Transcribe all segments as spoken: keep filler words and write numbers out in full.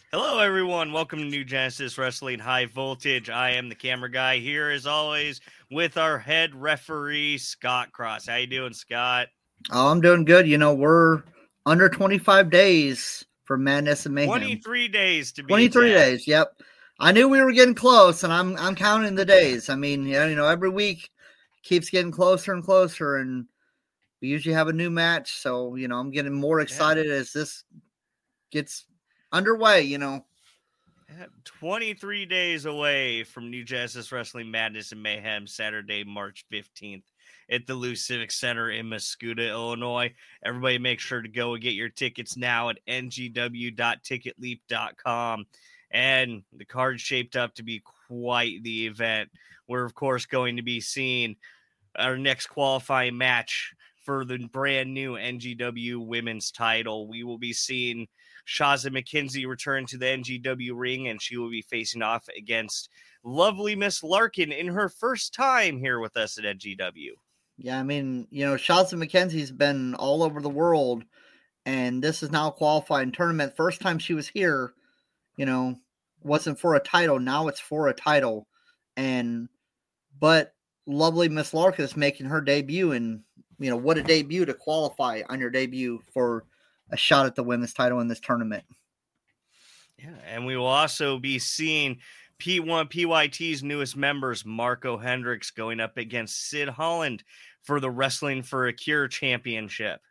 Hello, everyone. Welcome to New Genesis Wrestling High Voltage. I am the camera guy here, as always, with our head referee, Scott Cross. How you doing, Scott? Oh, I'm doing good. You know, we're under twenty-five days for Madness and Mayhem. twenty-three days to be twenty-three exact. days, yep. I knew we were getting close, and I'm I'm counting the days. I mean, you know, every week keeps getting closer and closer, and we usually have a new match. So, you know, I'm getting more excited yeah. as this gets underway, you know. twenty-three days away from New Genesis Wrestling Madness and Mayhem, Saturday, March fifteenth at the Lou Civic Center in Mascoutah, Illinois. Everybody make sure to go and get your tickets now at n g w dot ticket leap dot com. And the card's shaped up to be quite the event. We're, of course, going to be seeing our next qualifying match for the brand new N G W women's title. We will be seeing Shazza McKenzie return to the N G W ring, and she will be facing off against lovely Miss Larkin in her first time here with us at N G W. Yeah, I mean, you know, Shazza McKenzie's been all over the world, and this is now a qualifying tournament. First time she was here, you know, wasn't for a title. Now it's for a title. And, but lovely Miss Larkin is making her debut, and, you know, what a debut to qualify on your debut for a shot at the women's title in this tournament. Yeah, and we will also be seeing P one P Y T's newest members, Marco Hendricks, going up against Sid Holland for the Wrestling for a Cure Championship.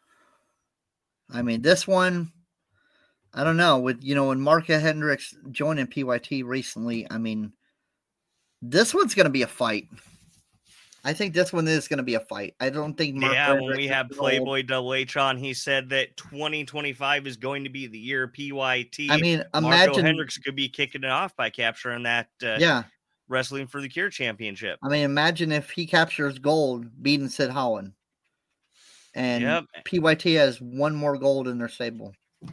I mean, this one, I don't know. With, you know, when Marco Hendricks joining P Y T recently, I mean, this one's going to be a fight. I think this one is going to be a fight. I don't think Mark Yeah, Hendricks when we have Playboy Double H on, he said that twenty twenty-five is going to be the year P Y T. I mean, Marco imagine Hendricks could be kicking it off by capturing that uh, yeah. Wrestling for the Cure Championship. I mean, imagine if he captures gold beating Sid Holland. And yep. P Y T has one more gold in their stable.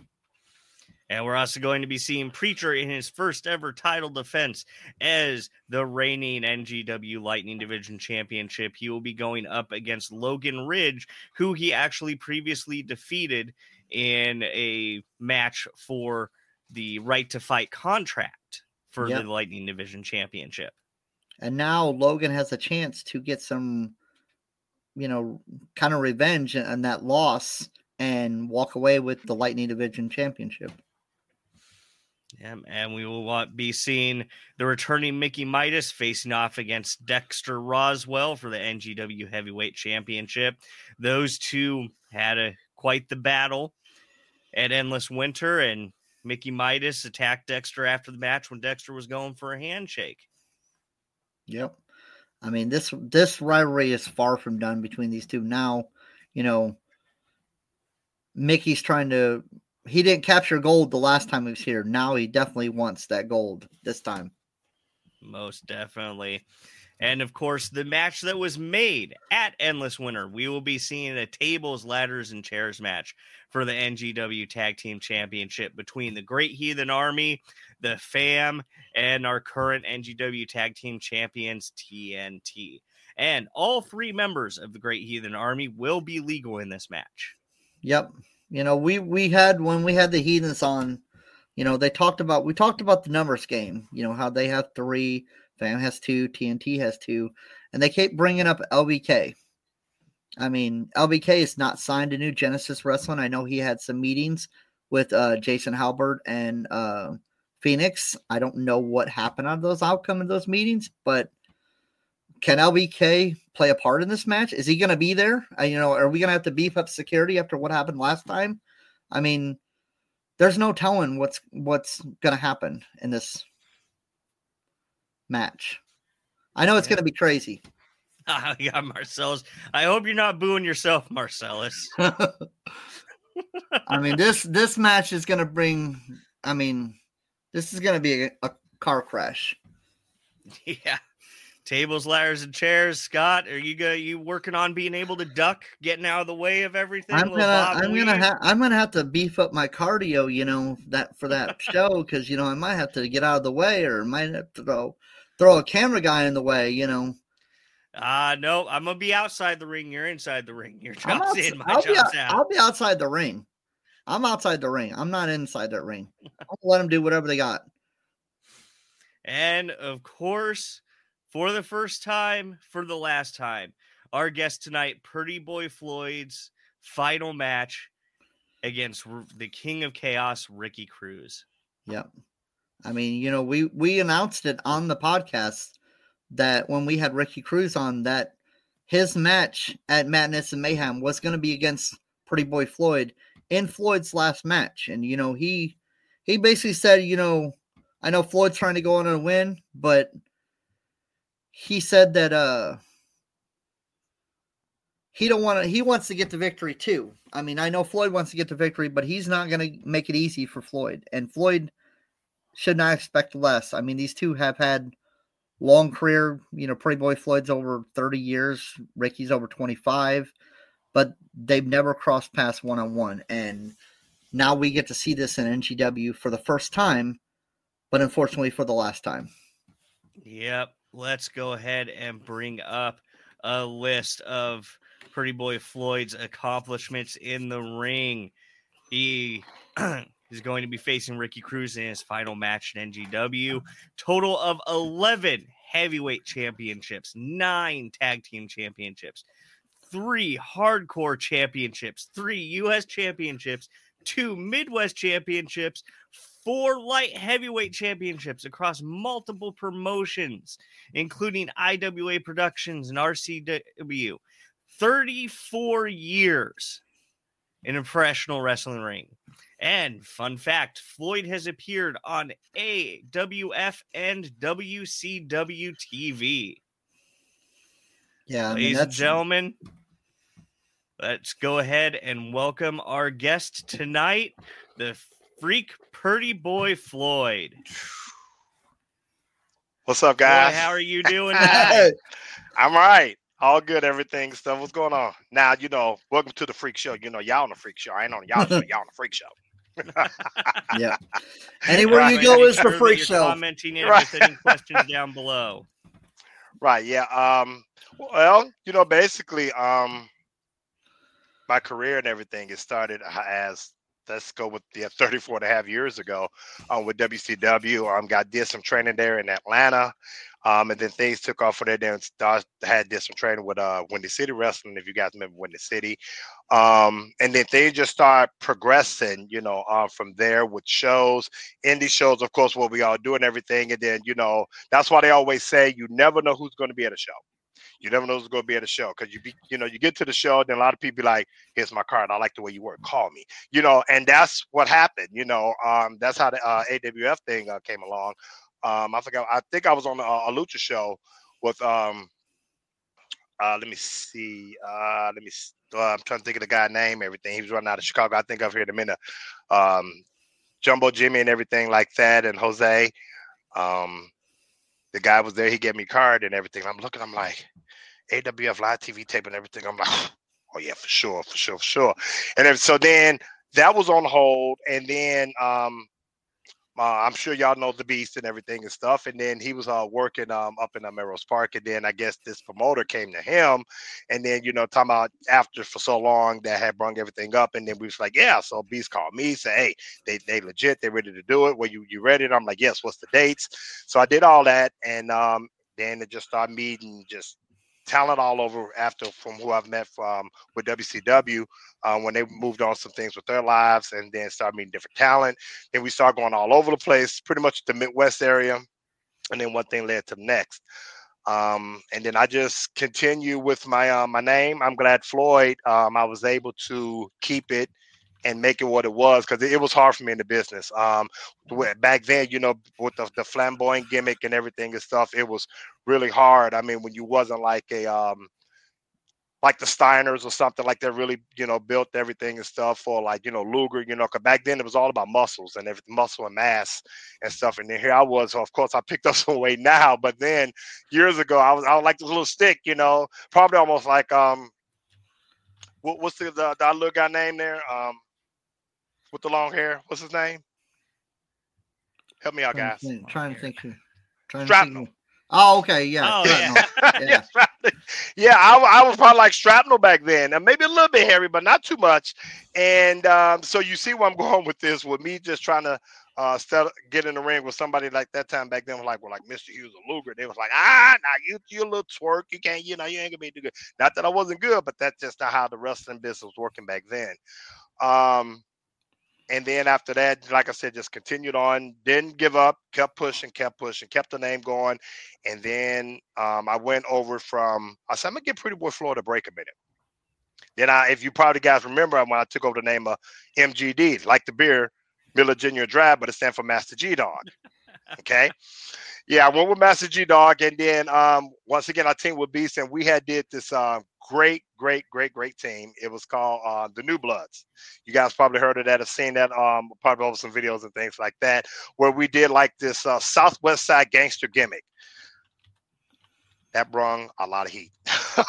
And we're also going to be seeing Preacher in his first ever title defense as the reigning N G W Lightning Division Championship. He will be going up against Logan Ridge, who he actually previously defeated in a match for the right to fight contract for yep. the Lightning Division Championship. And now Logan has a chance to get some, you know, kind of revenge on that loss and walk away with the Lightning Division Championship. Yeah, and we will be seeing the returning Mickey Midas facing off against Dexter Roswell for the N G W Heavyweight Championship. Those two had a quite the battle at Endless Winter, and Mickey Midas attacked Dexter after the match when Dexter was going for a handshake. Yep. I mean, this this rivalry is far from done between these two. Now, you know, Mickey's trying to... He didn't capture gold the last time he was here. Now he definitely wants that gold this time. Most definitely. And, of course, the match that was made at Endless Winter, we will be seeing a tables, ladders, and chairs match for the N G W Tag Team Championship between the Great Heathen Army, the Fam, and our current N G W Tag Team Champions, T N T. And all three members of the Great Heathen Army will be legal in this match. Yep. You know, we, we had, when we had the Heathens on, you know, they talked about, we talked about the numbers game, you know, how they have three, Fam has two, T N T has two, and they keep bringing up L B K. I mean, L B K is not signed to New Genesis Wrestling. I know he had some meetings with uh, Jason Halbert and uh, Phoenix. I don't know what happened out of those outcome of those meetings, but can L B K play a part in this match? Is he going to be there? Uh, you know, are we going to have to beef up security after what happened last time? I mean, there's no telling what's what's going to happen in this match. I know it's yeah. going to be crazy. Oh, yeah, Marcellus. I hope you're not booing yourself, Marcellus. I mean, this this match is going to bring. I mean, this is going to be a, a car crash. Yeah. Tables, ladders, and chairs. Scott, are you go, you working on being able to duck, getting out of the way of everything? I'm gonna, I'm gonna, ha- I'm gonna have to beef up my cardio, you know, that for that show, because you know I might have to get out of the way, or might have to throw, throw a camera guy in the way, you know. Uh no, I'm gonna be outside the ring. You're inside the ring. Your job's outside, in, my I'll job's be, out. I'll be outside the ring. I'm outside the ring. I'm not inside that ring. let them do whatever they got. And of course, for the first time, for the last time, our guest tonight, Pretty Boy Floyd's final match against the King of Chaos, Ricky Cruz. Yep. I mean, you know, we, we announced it on the podcast that when we had Ricky Cruz on, that his match at Madness and Mayhem was going to be against Pretty Boy Floyd in Floyd's last match. And, you know, he he basically said, you know, I know Floyd's trying to go on and win, but he said that uh, he don't want to. He wants to get the victory too. I mean, I know Floyd wants to get the victory, but he's not going to make it easy for Floyd. And Floyd should not expect less. I mean, these two have had long career. You know, Pretty Boy Floyd's over thirty years. Ricky's over twenty-five, but they've never crossed paths one on one. And now we get to see this in N G W for the first time, but unfortunately for the last time. Yep. Let's go ahead and bring up a list of Pretty Boy Floyd's accomplishments in the ring. He is going to be facing Ricky Cruz in his final match in N G W. Total of eleven heavyweight championships, nine tag team championships, three hardcore championships, three U S championships, two Midwest championships, four light heavyweight championships across multiple promotions, including I W A Productions and R C W. thirty-four years in a professional wrestling ring. And fun fact, Floyd has appeared on A W F and W C W T V. Yeah, I mean, ladies that's... and gentlemen, let's go ahead and welcome our guest tonight, the Freak Pretty Boy Floyd. What's up, guys? Boy, how are you doing tonight? I'm all right. All good, everything, stuff. What's going on? Now, you know, welcome to the Freak Show. You know, y'all on the Freak Show. I ain't on y'all show. Y'all on the Freak Show. Yeah. Anywhere right. you go is the sure Freak Show. Commenting in right. with any questions down below. Right. Yeah. Um. Well, you know, basically, um, my career and everything, it started as, let's go with the yeah, thirty-four and a half years ago um, with W C W. Um, got did some training there in Atlanta. Um, and then things took off for there. Then started, had did some training with uh, Windy City Wrestling, if you guys remember Windy City. Um, and then things just start progressing, you know, uh, from there with shows, indie shows, of course, what we all do and everything. And then, you know, that's why they always say you never know who's going to be at a show. You never know who's going to be at a show because you be, you know, you get to the show, then a lot of people be like, here's my card. I like the way you work. Call me, you know, and that's what happened. You know, um, that's how the uh, A W F thing uh, came along. Um, I forgot. I think I was on a, a Lucha show with. Um, uh, let me see. Uh, let me. Uh, I'm trying to think of the guy's name. Everything. He was running out of Chicago. I think I've heard him in a um, Jumbo Jimmy and everything like that, and Jose. Um, the guy was there. He gave me a card and everything. I'm looking. I'm like, A W F live T V tape and everything. I'm like, oh yeah, for sure, for sure, for sure. And then, so then that was on hold, and then. Um, Uh, I'm sure y'all know the Beast and everything and stuff. And then he was uh, working um, up in uh, Melrose Park. And then I guess this promoter came to him. And then, you know, talking about after for so long that had brung everything up. And then we was like, yeah. So Beast called me, said, hey, they they legit. They ready to do it. Well, you, you ready? And I'm like, yes, what's the dates? So I did all that. And um, then it just started meeting just talent all over after from who I've met from with W C W uh, when they moved on some things with their lives and then started meeting different talent. Then we started going all over the place, pretty much the Midwest area. And then one thing led to the next. Um, and then I just continue with my uh, my name. I'm glad Floyd, um, I was able to keep it and make it what it was because it, it was hard for me in the business. Um, back then, you know, with the, the flamboyant gimmick and everything and stuff, it was really hard. I mean, when you wasn't like a um, like the Steiners or something like that, really, you know, built everything and stuff for like, you know, Luger, you know, because back then it was all about muscles and everything, muscle and mass and stuff. And then here I was, of course, I picked up some weight now, but then years ago, I was, I was like this little stick, you know, probably almost like, um, what, what's the, the, the little guy name there? Um, with the long hair, what's his name? Help me out, guys. Trying to think. Trying to think. Trying Shrapnel. to think. Oh, okay, yeah, Oh, shrapnel. yeah, Yeah. yeah I, I was probably like shrapnel back then, and maybe a little bit hairy, but not too much. And um, so you see where I'm going with this, with me just trying to uh, start, get in the ring with somebody like that time back then, was like, well, like Mister Hughes or Luger. They was like, ah, now you you a little twerk, you can't, you know, you ain't gonna be too good. Not that I wasn't good, but that's just not how the wrestling business was working back then. Um, And then after that, like I said, just continued on, didn't give up, kept pushing, kept pushing, kept the name going. And then um, I went over from, I said, I'm going to give Pretty Boy Floyd a break a minute. Then I, if you probably guys remember, when I took over the name of M G D, like the beer, Miller Junior Dry, but it stands for Master G Dog. Okay. Yeah, I went with Master G Dog. And then um, once again, I teamed with Beast, and we had did this uh, great, great, great, great team. It was called uh, the New Bloods. You guys probably heard of that, have seen that, um, probably over some videos and things like that, where we did like this uh, Southwest Side gangster gimmick. That brung a lot of heat.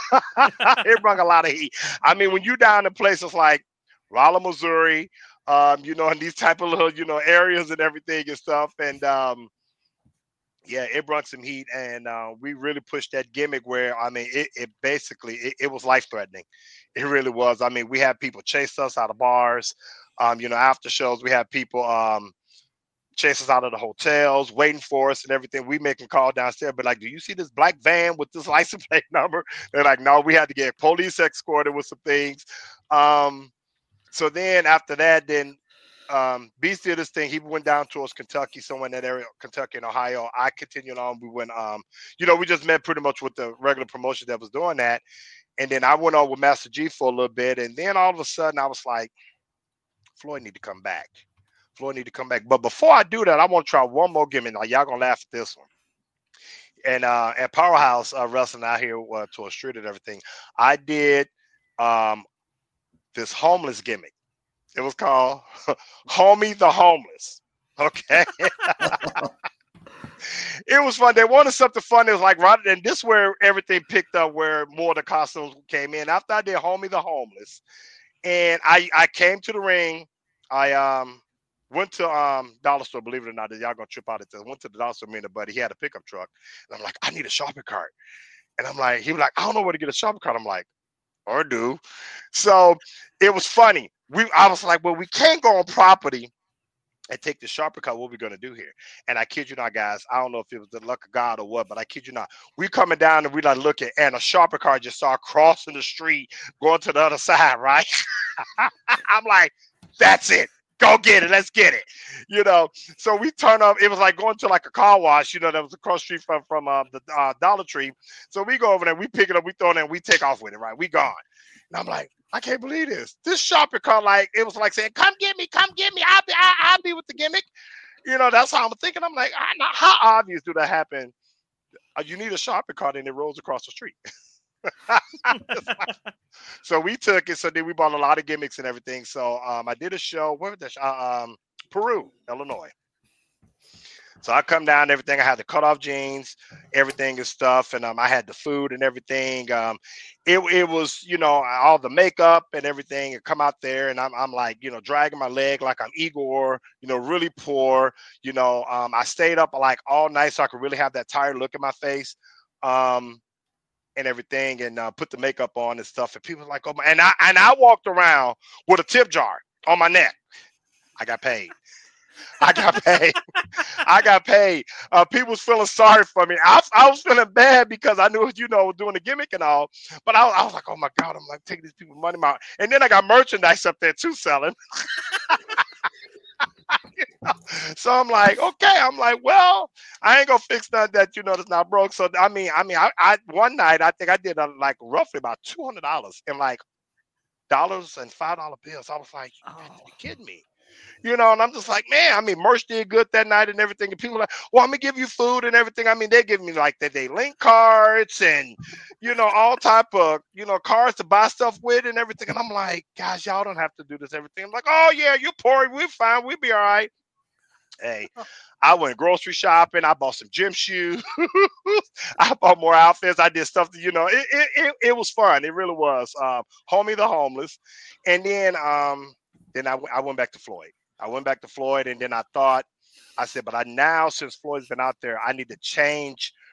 It brung a lot of heat. I mean, when you down in places like Rolla, Missouri, um, you know, in these type of little, you know, areas and everything and stuff, and um, yeah, it brought some heat, and uh, we really pushed that gimmick where, I mean, it, it basically, it, it was life-threatening. It really was. I mean, we had people chase us out of bars. Um, you know, after shows, we had people um, chase us out of the hotels, waiting for us and everything. We making call downstairs, but like, do you see this black van with this license plate number? They're like, no, we had to get police escorted with some things. Um, so then after that, then um, Beast did this thing. He went down towards Kentucky, somewhere in that area, Kentucky and Ohio. I continued on. We went, um, you know, we just met pretty much with the regular promotion that was doing that. And then I went on with Master G for a little bit. And then all of a sudden I was like, Floyd need to come back. Floyd need to come back. But before I do that, I want to try one more gimmick. Now, y'all going to laugh at this one. And uh, at Powerhouse uh, Wrestling out here uh, to a street and everything, I did um, this homeless gimmick. It was called Homie the Homeless. Okay. It was fun. They wanted something fun. It was like, right, and this is where everything picked up, where more of the costumes came in. After I did Homie the Homeless, and I, I came to the ring. I um went to um Dollar Store, believe it or not, y'all gonna trip out at this. Went to the Dollar Store, me and a buddy. He had a pickup truck. And I'm like, I need a shopping cart. And I'm like, he was like, I don't know where to get a shopping cart. I'm like, or do. So it was funny. We, I was like, well, we can't go on property and take the shopping cart. What are we going to do here? And I kid you not, guys, I don't know if it was the luck of God or what, but I kid you not. We coming down and we like looking, and a shopping cart just started crossing the street, going to the other side, right? I'm like, that's it. Go get it. Let's get it. You know, so we turn up. It was like going to like a car wash, you know, that was across the street from, from uh, the uh, Dollar Tree. So we go over there, we pick it up, we throw it in, we take off with it, right? We gone. And I'm like, I can't believe this. This shopping cart, like, it was like saying, come get me, come get me. I'll be, I, I'll be with the gimmick. You know, that's how I'm thinking. I'm like, I, how obvious do that happen? Uh, you need a shopping cart and it rolls across the street. So we took it. So then we bought a lot of gimmicks and everything. So um, I did a show. Where was that? Uh, um, Peru, Illinois. So I come down and everything. I had the cut off jeans, everything and stuff, and um, I had the food and everything. Um, it it was, you know, all the makeup and everything, and come out there, and I'm I'm like, you know, dragging my leg like I'm Igor, you know, really poor. You know, um, I stayed up like all night so I could really have that tired look in my face. Um, and everything, and uh, put the makeup on and stuff. And people were like, oh my, and I and I walked around with a tip jar on my neck. I got paid. I got paid. I got paid. Uh, people was feeling sorry for me. I, I was feeling bad because I knew, you know, doing the gimmick and all. But I, I was like, oh my God, I'm like taking these people's money out. And then I got merchandise up there too selling. You know? So I'm like, okay. I'm like, well, I ain't gonna fix nothing that, you know, that's not broke. So I mean, I mean, I, I one night I think I did uh, like roughly about two hundred dollars in like dollars and five dollar bills. I was like, you Oh. got to be kidding me. You know, and I'm just like, man, I mean, merch did good that night and everything. And people are like, well, I'm going to give you food and everything. I mean, they give me like that they link cards and, you know, all type of, you know, cards to buy stuff with and everything. And I'm like, guys, y'all don't have to do this, everything. I'm like, oh, yeah, you're poor. We're fine. We'll be all right. Hey, I went grocery shopping. I bought some gym shoes. I bought more outfits. I did stuff that, you know, it, it, it, it was fun. It really was. Um, Homie the Homeless. And then, um, then I, I went back to Floyd. I went back to Floyd, and then I thought, I said, but I now, since Floyd's been out there, I need to change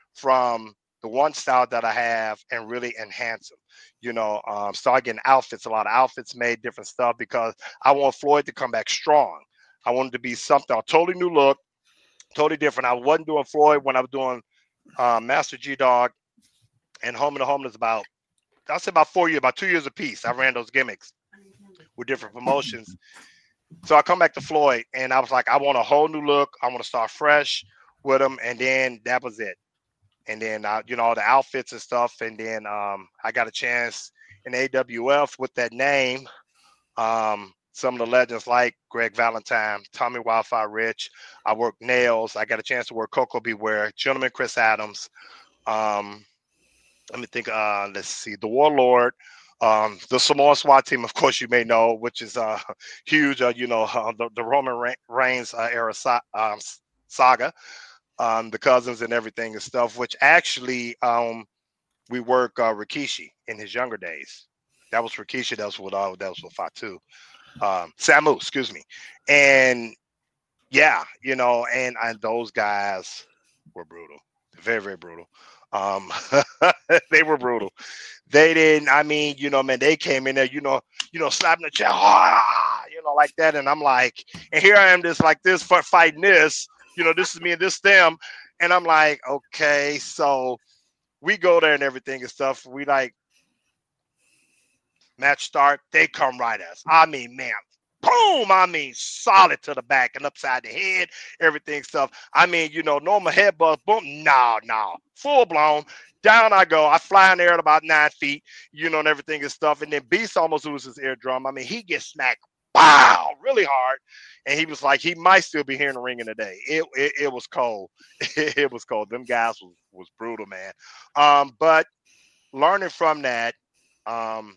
from the one style that I have and really enhance them. You know, um, start getting outfits, a lot of outfits made, different stuff, because I want Floyd to come back strong. I wanted to be something, a totally new look, totally different. I wasn't doing Floyd when I was doing uh, Master G Dog and Home of the Homeless about, I'll say about four years, about two years apiece. I ran those gimmicks with different promotions. So I come back to Floyd, and I was like, I want a whole new look. I want to start fresh with him, and then that was it. And then, uh, you know, all the outfits and stuff. And then um, I got a chance in A W F with that name. Um, some of the legends like Greg Valentine, Tommy Wildfire Rich. I worked Nails. I got a chance to work Coco Beware, Gentleman Chris Adams. Um, let me think. Uh, let's see. The Warlord. Um, the Samoan SWAT team, of course, you may know, which is uh, huge. Uh, you know, uh, the, the Roman Reigns uh, era sa- um, saga. Um, the cousins and everything and stuff, which actually um, we work uh, Rikishi in his younger days. That was Rikishi. That was with uh, that was with Fatu, um, Samu, excuse me. And yeah, you know, and, and those guys were brutal, very very brutal. Um, they were brutal. They didn't. I mean, you know, man, they came in there, you know, you know, slapping the chest, ah, you know, like that, and I'm like, and here I am, just like this, for fighting this. You know, this is me and this them. And I'm like, okay, so we go there and everything and stuff. We like match start. They come right at us. I mean, man, boom. I mean, solid to the back and upside the head, everything stuff. I mean, you know, normal head buzz, boom. No, no, full blown. Down I go. I fly in there at about nine feet, you know, and everything and stuff. And then Beast almost loses his eardrum. I mean, he gets smacked, wow, really hard. And he was like, he might still be here in the ring in the day. It, it it was cold. It, it was cold. Them guys was, was brutal, man. Um, but learning from that, um,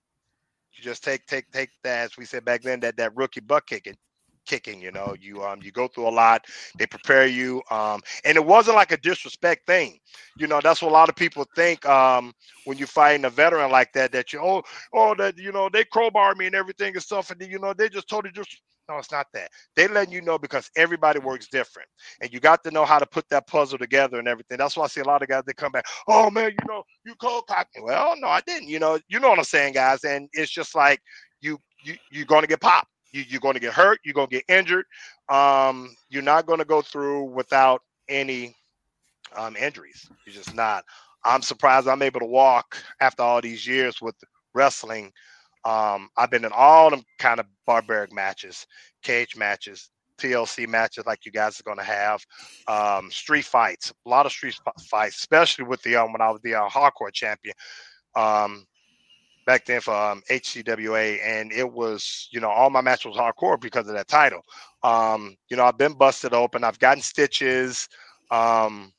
you just take take take that, as we said back then, that that rookie butt kicking. Kicking, you know, you um you go through a lot. They prepare you, um, and it wasn't like a disrespect thing. You know, that's what a lot of people think um when you fighting a veteran like that. That you oh oh that you know they crowbar me and everything and stuff, and you know they just totally just no, it's not that. They letting you know because everybody works different, and you got to know how to put that puzzle together and everything. That's why I see a lot of guys that come back. Oh man, you know you cold cock me. Well, no, I didn't. You know, you know what I'm saying, guys, and it's just like you you you're going to get popped. You, you're going to get hurt. You're going to get injured. Um, you're not going to go through without any um, injuries. You're just not. I'm surprised I'm able to walk after all these years with wrestling. Um, I've been in all them kind of barbaric matches, cage matches, T L C matches like you guys are going to have, um, street fights, a lot of street fights, especially with the um, when I was the uh, hardcore champion. Um, back then for um, H C W A, and it was, you know, all my matches was hardcore because of that title. Um, you know, I've been busted open. I've gotten stitches. Um,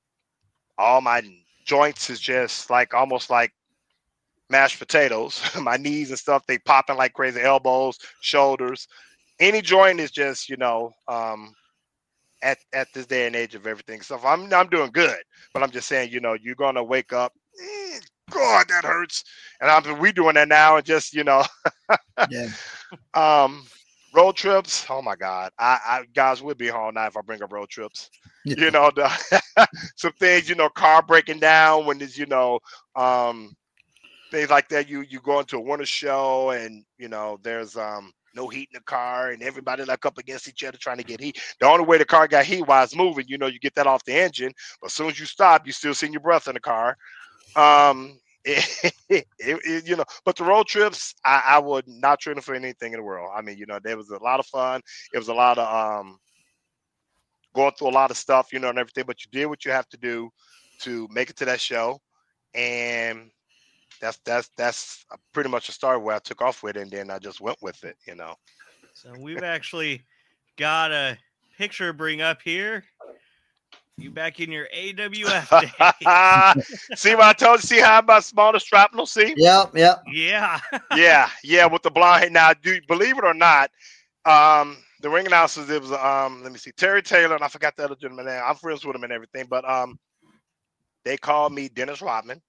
all my joints is just like almost like mashed potatoes. My knees and stuff, they popping like crazy. Elbows, shoulders. Any joint is just, you know, um, at, at this day and age of everything. So I'm I'm doing good, but I'm just saying, you know, you're gonna wake up. Eh, God, that hurts. And I'm we doing that now, and just you know, Yeah. um, road trips. Oh my God, I, I guys would be all night if I bring up road trips. Yeah. You know, the, some things. You know, car breaking down when there's you know, um, things like that. You you go into a winter show, and you know, there's um. no heat in the car, and everybody like up against each other trying to get heat. The only way the car got heat while it's moving, you know, you get that off the engine. But as soon as you stop, you still seeing your breath in the car. Um, it, it, it, you know, but the road trips, I, I would not trade them for anything in the world. I mean, you know, there was a lot of fun. It was a lot of um, going through a lot of stuff, you know, and everything. But you did what you have to do to make it to that show, and that's that's that's pretty much a start where I took off with it, and then I just went with it, you know. So we've actually got a picture to bring up here. You back in your A W F days. See what I told you? See how my smallest shrapnel? See? Yep, yep. Yeah. yeah, yeah, with the blonde hair. Now, do you believe it or not, um, the ring announcers, it was, um, let me see, Terry Taylor, and I forgot the other gentleman name. I'm friends with him and everything, but um, they called me Dennis Rodman.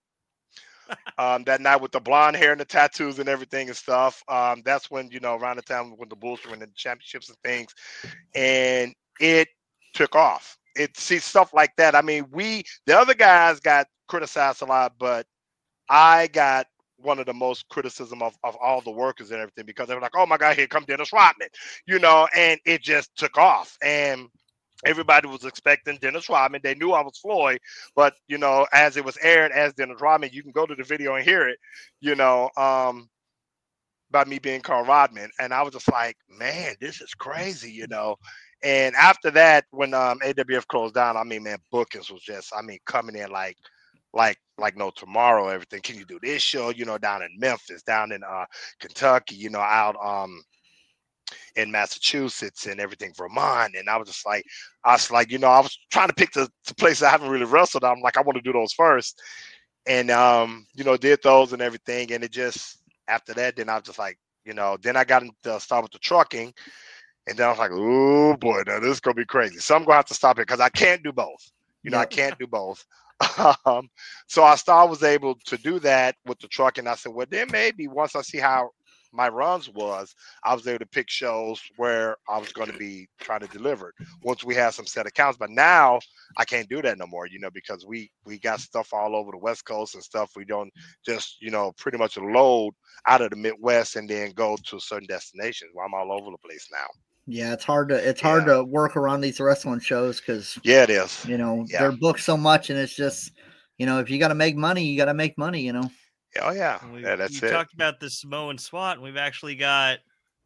um, that night with the blonde hair and the tattoos and everything and stuff. Um, that's when, you know, around the time when the Bulls were in the championships and things. And it took off. it see stuff like that. I mean, we the other guys got criticized a lot, but I got one of the most criticism of, of all the workers and everything, because they were like, oh my God, here come Dennis Rodman, you know, and it just took off. And everybody was expecting Dennis Rodman. They knew I was Floyd, but, you know, as it was aired as Dennis Rodman, you can go to the video and hear it, you know, um, about me being Carl Rodman. And I was just like, man, this is crazy, you know. And after that, when um, A W F closed down, I mean, man, bookings was just, I mean, coming in like, like, like no tomorrow, everything. Can you do this show, you know, down in Memphis, down in uh, Kentucky, you know, out um, in Massachusetts and everything, Vermont. And I was just like, I was like, you know, I was trying to pick the, the places I haven't really wrestled. I'm like, I want to do those first. And, um, you know, did those and everything. And it just, after that, then I was just like, you know, then I got into start with the trucking. And then I was like, oh boy, now this is going to be crazy. So I'm going to have to stop it because I can't do both. You know, yep. I can't do both. um, so I started, was able to do that with the truck, and I said, well, then maybe once I see how my runs was, I was able to pick shows where I was going to be trying to deliver once we had some set accounts. But now I can't do that no more, you know, because we we got stuff all over the West Coast and stuff. We don't just, you know, pretty much load out of the Midwest and then go to certain destinations. Well, I'm all over the place now. Yeah, it's hard to it's hard yeah. to work around these wrestling shows because yeah, it is. You know, yeah. they're booked so much, and it's just, you know, if you got to make money, you got to make money. You know. Oh yeah, we, yeah, that's we it. Talked about the Samoan SWAT, and we've actually got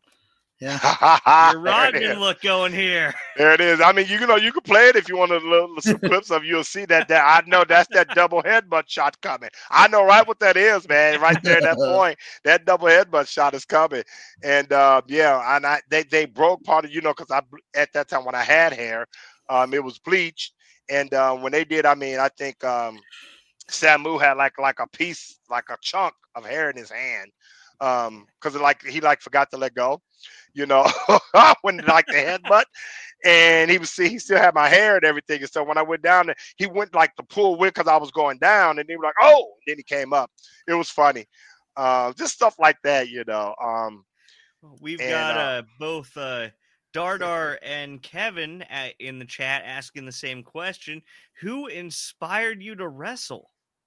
yeah your Rodman look going here. There it is. I mean, you know, you can play it if you want to look some clips of. You'll see that. That I know that's that double headbutt shot coming. I know right what that is, man. Right there, that point, that double headbutt shot is coming. And uh, yeah, and I they they broke part of, you know, because I at that time when I had hair, um, it was bleached, and uh, when they did, I mean, I think um, Samu had like like a piece, like a chunk of hair in his hand, um, because like he like forgot to let go. You know, when like the headbutt, and he was see he still had my hair and everything. And so when I went down there, he went like to pull with because I was going down, and he was like, "Oh!" And then he came up. It was funny, uh, just stuff like that, you know. Um, We've and, got uh, uh, both uh, Dardar and Kevin at, in the chat asking the same question: who inspired you to wrestle?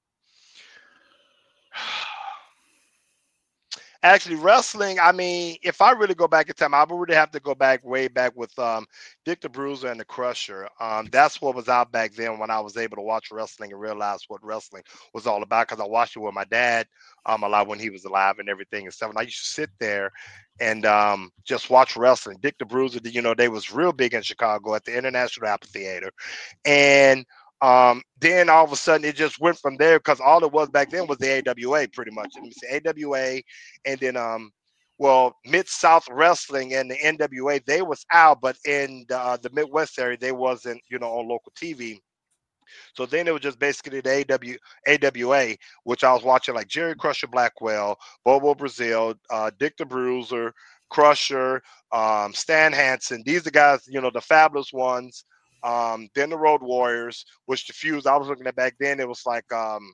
Actually, wrestling, I mean, if I really go back in time, I would really have to go back way back with um, Dick the Bruiser and the Crusher. Um, that's what was out back then when I was able to watch wrestling and realize what wrestling was all about, because I watched it with my dad um, a lot when he was alive and everything and stuff. And I used to sit there and um, just watch wrestling. Dick the Bruiser, you know, they was real big in Chicago at the International Amphitheater. And Um, then all of a sudden it just went from there, because all it was back then was the A W A pretty much. Let me say A W A, and then um, well, Mid-South Wrestling and the N W A, they was out, but in the, uh, the Midwest area they wasn't, you know, on local T V. So then it was just basically the A W A W A, which I was watching like Jerry Crusher Blackwell, Bobo Brazil, uh, Dick the Bruiser, Crusher, um, Stan Hansen. These are the guys, you know, the fabulous ones. Um, then the Road Warriors, which the fuse I was looking at back then, it was like, um,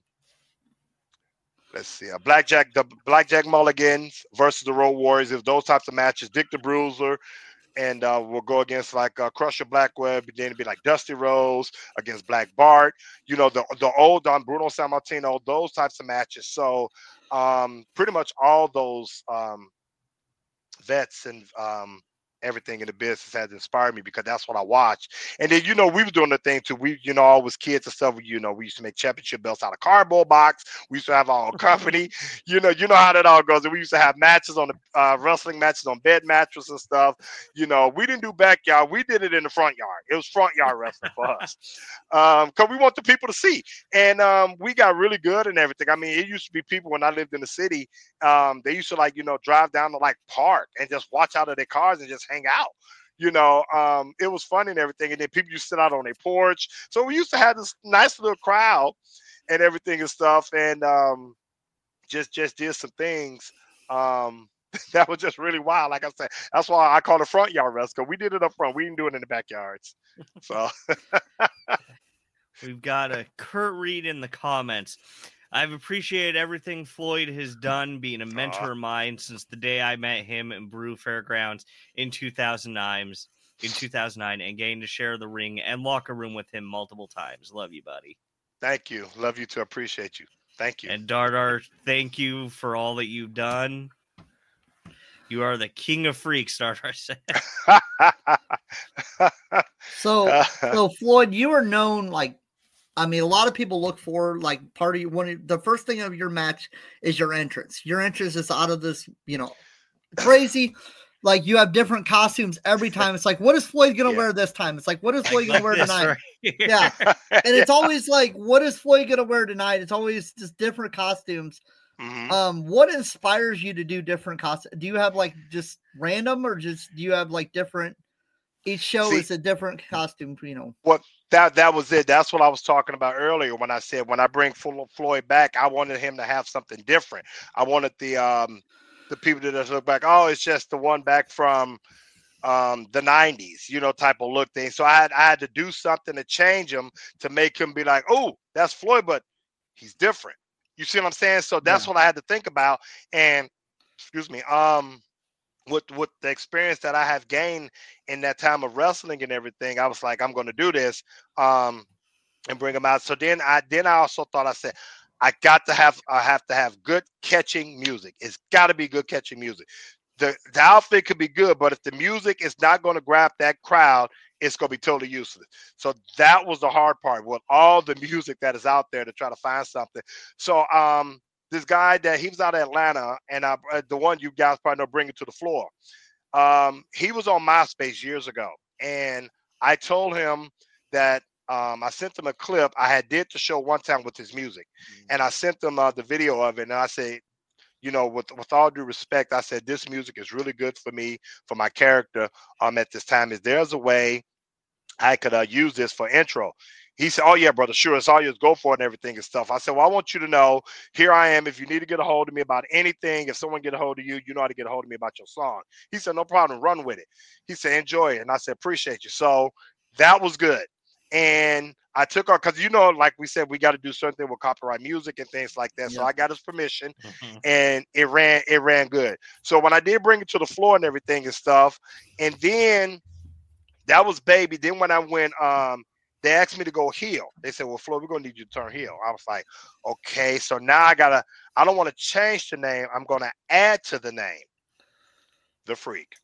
let's see, a Blackjack, the Blackjack Mulligans versus the Road Warriors. It was those types of matches. Dick the Bruiser, and uh, we'll go against like uh, Crusher Blackwell. Then it'd be like Dusty Rose against Black Bart. You know, the the old Don Bruno Sammartino, those types of matches. So um, pretty much all those um, vets and um, everything in the business has inspired me, because that's what I watched. And then, you know, we were doing the thing too. We, you know, all was kids and stuff. You know, we used to make championship belts out of cardboard box. We used to have our own company. You know, you know how that all goes. And we used to have matches on the uh, wrestling matches on bed mattress and stuff. You know, we didn't do backyard. We did it in the front yard. It was front yard wrestling for us, um, because we want the people to see. And um, we got really good and everything. I mean, it used to be people when I lived in the city. Um, they used to like, you know, drive down to like park and just watch out of their cars and just hang out. You know, um, it was fun and everything. And then people used to sit out on their porch. So we used to have this nice little crowd and everything and stuff. And um, just just did some things um, that was just really wild. Like I said, that's why I call it front yard wrestling. We did it up front. We didn't do it in the backyards. So we've got a Kurt Reed in the comments. I've appreciated everything Floyd has done, being a mentor uh, of mine since the day I met him in Brew Fairgrounds in two thousand nine. in two thousand nine and getting to share the ring and locker room with him multiple times. Love you, buddy. Thank you. Love you too. Appreciate you. Thank you. And Dardar, thank you for all that you've done. You are the king of freaks, Dardar said. so, so Floyd, you are known like, I mean, a lot of people look for like part of your one. The first thing of your match is your entrance. Your entrance is out of this, you know, crazy. Like you have different costumes every time. It's like, what is Floyd gonna yeah. wear this time? It's like, what is Floyd like gonna wear tonight? Right yeah, and it's always like, what is Floyd gonna wear tonight? It's always just different costumes. Mm-hmm. Um, what inspires you to do different costumes? Do you have like just random, or just do you have like different? Each show See, is a different costume, you know. What that that was it. That's what I was talking about earlier when I said when I bring Floyd back, I wanted him to have something different. I wanted the um the people to just look back. Oh, it's just the one back from um the nineties, you know, type of look thing. So I had I had to do something to change him to make him be like, oh, that's Floyd, but he's different. You see what I'm saying? So that's yeah. what I had to think about. And excuse me, um. With with the experience that I have gained in that time of wrestling and everything, I was like, I'm going to do this, um, and bring them out. So then I then I also thought I said, I got to have I have to have good catching music. It's got to be good catching music. The the outfit could be good, but if the music is not going to grab that crowd, it's going to be totally useless. So that was the hard part with all the music that is out there to try to find something. So um. This guy that he was out of Atlanta, and I, the one you guys probably know, Bring It to the Floor. Um, he was on MySpace years ago, and I told him that um, I sent him a clip. I had did the show one time with his music, mm-hmm. and I sent him uh, the video of it, and I said, you know, with with all due respect, I said this music is really good for me, for my character. Um, at this time, is there's a way I could uh, use this for intro. He said, oh, yeah, brother, sure. It's all yours. Go for it and everything and stuff. I said, well, I want you to know, here I am. If you need to get a hold of me about anything, if someone get a hold of you, you know how to get a hold of me about your song. He said, no problem. Run with it. He said, enjoy it. And I said, appreciate you. So that was good. And I took our, because, you know, like we said, we got to do something with copyright music and things like that. Yeah. So I got his permission, mm-hmm. and it ran, it ran good. So when I did Bring It to the Floor and everything and stuff, and then that was Baby. Then when I went, um, they asked me to go heel. They said, well, Flo, we're going to need you to turn heel. I was like, okay. So now I got to, I don't want to change the name. I'm going to add to the name, The Freak.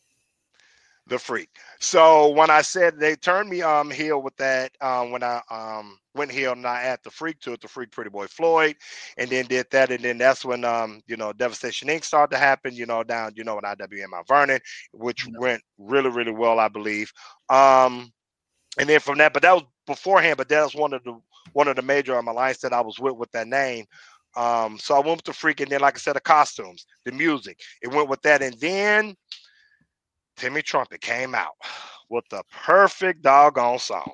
The Freak. So when I said they turned me um heel with that, um, when I um went heel and I add The Freak to it, The Freak Pretty Boy Floyd, and then did that. And then that's when, um you know, Devastation Incorporated started to happen, you know, down, you know, in I W M Mount Vernon, which yeah. went really, really well, I believe. Um, And then from that, but that was beforehand, but that was one of the one of the major um, alliance that I was with with that name. Um, so I went with The Freak, and then, like I said, the costumes, the music, it went with that. And then Timmy Trumpet came out with the perfect doggone song.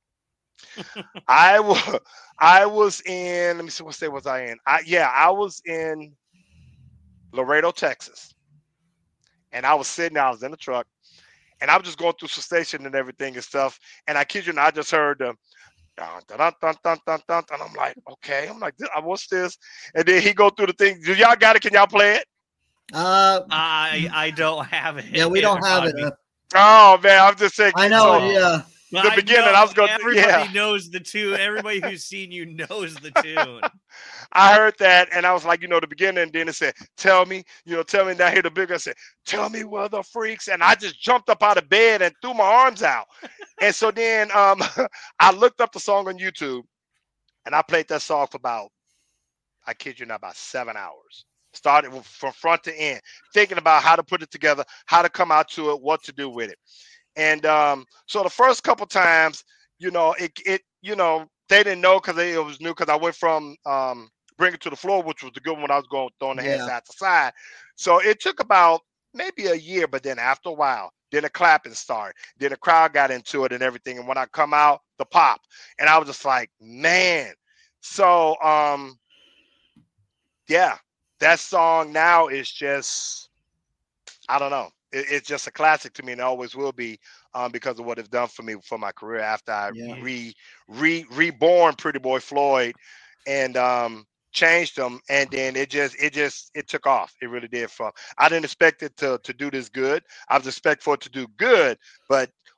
I was I was in, let me see, what state was I in? I yeah, I was in Laredo, Texas. And I was sitting, I was in the truck. And I was just going through some station and everything and stuff. And I kid you not, I just heard the dun, dun, dun, dun, dun, dun, and I'm like, okay. I'm like, what's this? And then he go through the thing. Do y'all got it? Can y'all play it? Uh, I I don't have it. Yeah, we don't have it. Uh, oh man, I'm just saying. I know. So, yeah. The I beginning, know, I was going. Everybody yeah. knows the tune. Everybody who's seen you knows the tune. I heard that, and I was like, you know, the beginning, and then it said, "Tell me, you know, tell me." And I hear the bigger I said, "Tell me where the freaks," and I just jumped up out of bed and threw my arms out. And so then, um, I looked up the song on YouTube, and I played that song for about, I kid you not, about seven hours. Started from front to end, thinking about how to put it together, how to come out to it, what to do with it. And um, so the first couple times, you know, it, it you know, they didn't know because it was new because I went from um, Bring It to the Floor, which was the good one when I was going throwing the hands yeah. side to side. So it took about maybe a year, but then after a while, then the clapping started. Then the crowd got into it and everything. And when I come out, the pop. And I was just like, man. So, um, yeah, that song now is just, I don't know. It's just a classic to me, and it always will be, um, because of what it's done for me for my career after I yeah. re re reborn Pretty Boy Floyd and um, changed them, and then it just it just it took off. It really did. From I didn't expect it to to do this good. I was expecting for it to do good, but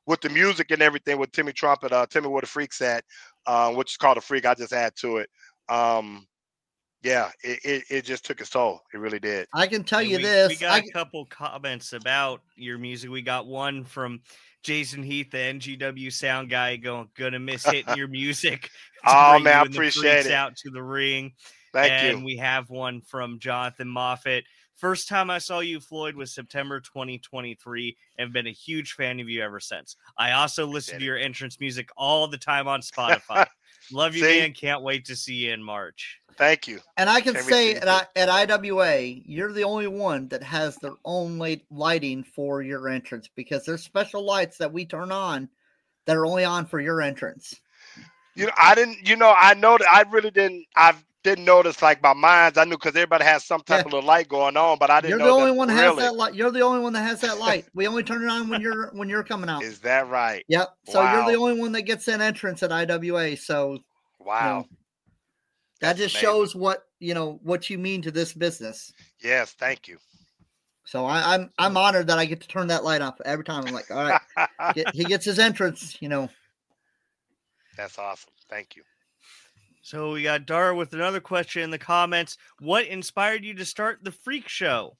with the music and everything with Timmy Trumpet, uh, Timmy Where the Freak's At, uh, which is called a Freak. I just add to it. Um, yeah, it, it, it just took its toll. It really did. I can tell And you we, this. We got I, a couple comments about your music. We got one from Jason Heath, the N G W sound guy, going, gonna miss hitting your music. Oh, man, I appreciate it. Out to the ring. Thank and you. we have one from Jonathan Moffat. First time I saw you, Floyd, was September twenty twenty-three, and have been a huge fan of you ever since. I also listen to your entrance music all the time on Spotify. Love you, See? man. Can't wait to see you in March. Thank you. And I can Can't say wait at, I, at I W A, you're the only one that has their own light, lighting for your entrance, because there's special lights that we turn on that are only on for your entrance. You know, I didn't, you know, I know that I really didn't, I didn't notice like by mines. I knew because everybody has some type Yeah. of little light going on, but I didn't You're know the only that one that really. has that light. You're the only one that has that light. We only turn it on when you're when you're coming out. Is that right? Yep. So Wow. you're the only one that gets an entrance at I W A. So Wow. you know, that That's just amazing. shows what you know what you mean to this business. Yes, thank you. So I, I'm I'm honored that I get to turn that light off every time. I'm like, all right, get, he gets his entrance. You know. That's awesome. Thank you. So we got Dara with another question in the comments. What inspired you to start the Freak Show?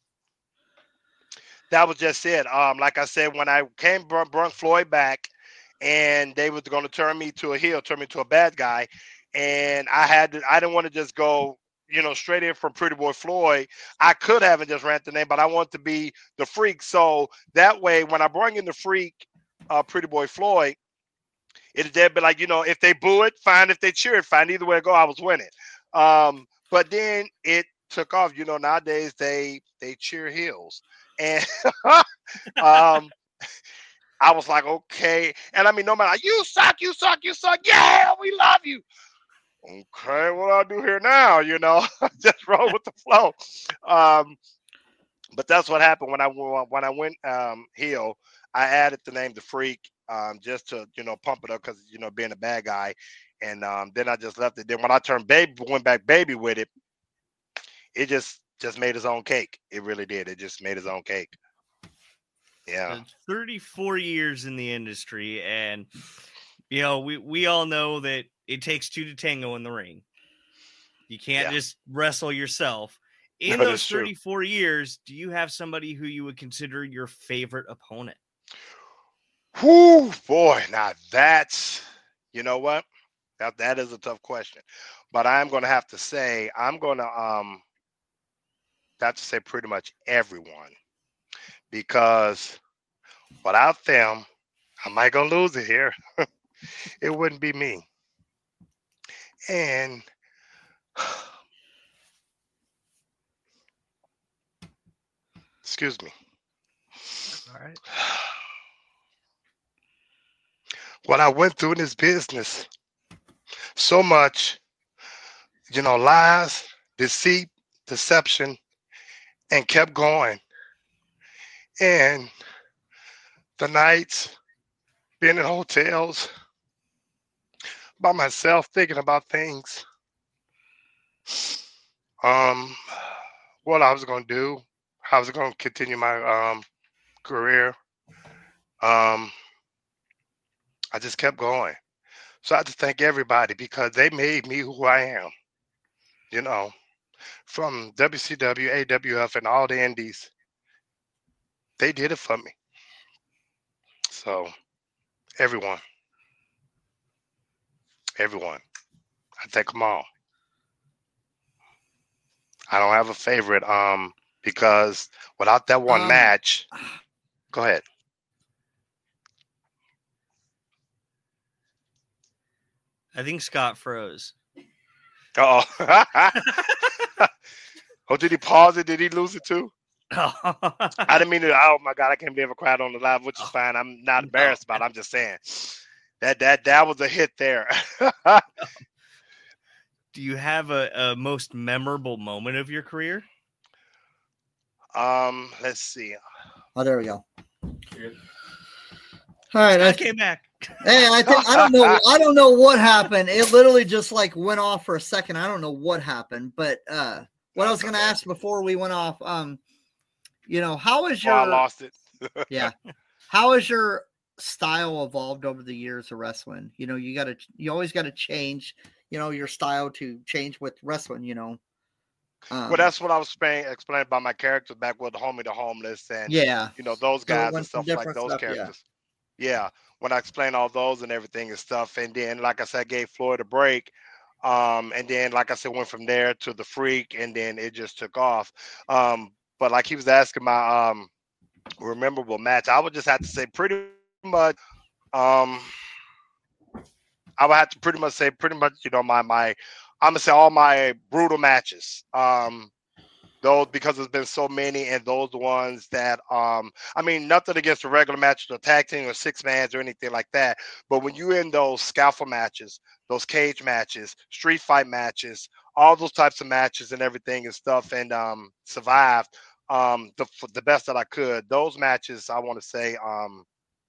That was just it. Um, like I said, when I came brought, brought Floyd back, and they were going to turn me to a heel, turn me to a bad guy, and I had to, I didn't want to just go, you know, straight in from Pretty Boy Floyd. I could have and just ran the name, but I want to be the Freak. So that way, when I bring in the Freak, uh, Pretty Boy Floyd, it'd they'd be like, you know, if they boo it, fine. If they cheer it, fine. Either way I go, I was winning. Um, but then it took off. You know, nowadays they they cheer heels, and um, I was like, okay. And I mean, no matter, you suck, you suck, you suck. Yeah, we love you. Okay, what do I do here now? You know, just roll with the flow. Um, but that's what happened when I when I went um, heel. I added the name The Freak. Um, just to, you know, pump it up because, you know, being a bad guy. And um, then I just left it. Then when I turned baby, went back baby with it, it just just made his own cake. It really did. It just made his own cake. Yeah. thirty-four years in the industry. And, you know, we, we all know that it takes two to tango in the ring. You can't Yeah. just wrestle yourself. In No, those that's true. thirty-four years, do you have somebody who you would consider your favorite opponent? Whoo, boy, now that's, you know what? That that is a tough question. But I'm gonna have to say, I'm gonna um have to say pretty much everyone. Because without them, I might gonna lose it here. It wouldn't be me. And excuse me. All right. What I went through in this business, so much, you know, lies, deceit, deception, and kept going. And the nights, being in hotels, by myself, thinking about things, um, what I was going to do, how I was going to continue my um, career. Um, I just kept going. So I have to thank everybody because they made me who I am. You know, from W C W, A W F, and all the indies, they did it for me. So everyone, everyone, I thank them all. I don't have a favorite um because without that one Um, match, go ahead. I think Scott froze. Uh oh. Oh, did he pause it? Did he lose it too? I didn't mean to. Oh my God, I can't believe I cried on the live, which is fine. I'm not embarrassed about it. I'm just saying that that that was a hit there. Do you have a, a most memorable moment of your career? um, let's see. Oh, there we go. All right. I, I came back. hey, I think I don't know. I don't know what happened. It literally just like went off for a second. I don't know what happened, but uh, what I was going to ask before we went off, um, you know, how is Oh, I your lost it. yeah, how is your style evolved over the years of wrestling. You know, you got to, you always got to change, you know, your style to change with wrestling, you know. Um, well, that's what I was explaining, explaining about my characters back with the Homie the Homeless and, yeah. you know, those So it guys and went from stuff like different those stuff. Yeah. characters. Yeah. When I explained all those and everything and stuff. And then, like I said, I gave Floyd a break. Um, and then, like I said, went from there to the Freak, and then it just took off. Um, but like he was asking my um memorable match, I would just have to say pretty much um I would have to pretty much say pretty much, you know, my my I'm gonna say all my brutal matches. Um those because there's been so many, and those ones that um I mean, nothing against the regular matches or tag team or six mans or anything like that. But when you in those scaffold matches, those cage matches, street fight matches, all those types of matches and everything and stuff, and um survived um the the best that I could. Those matches I want to say um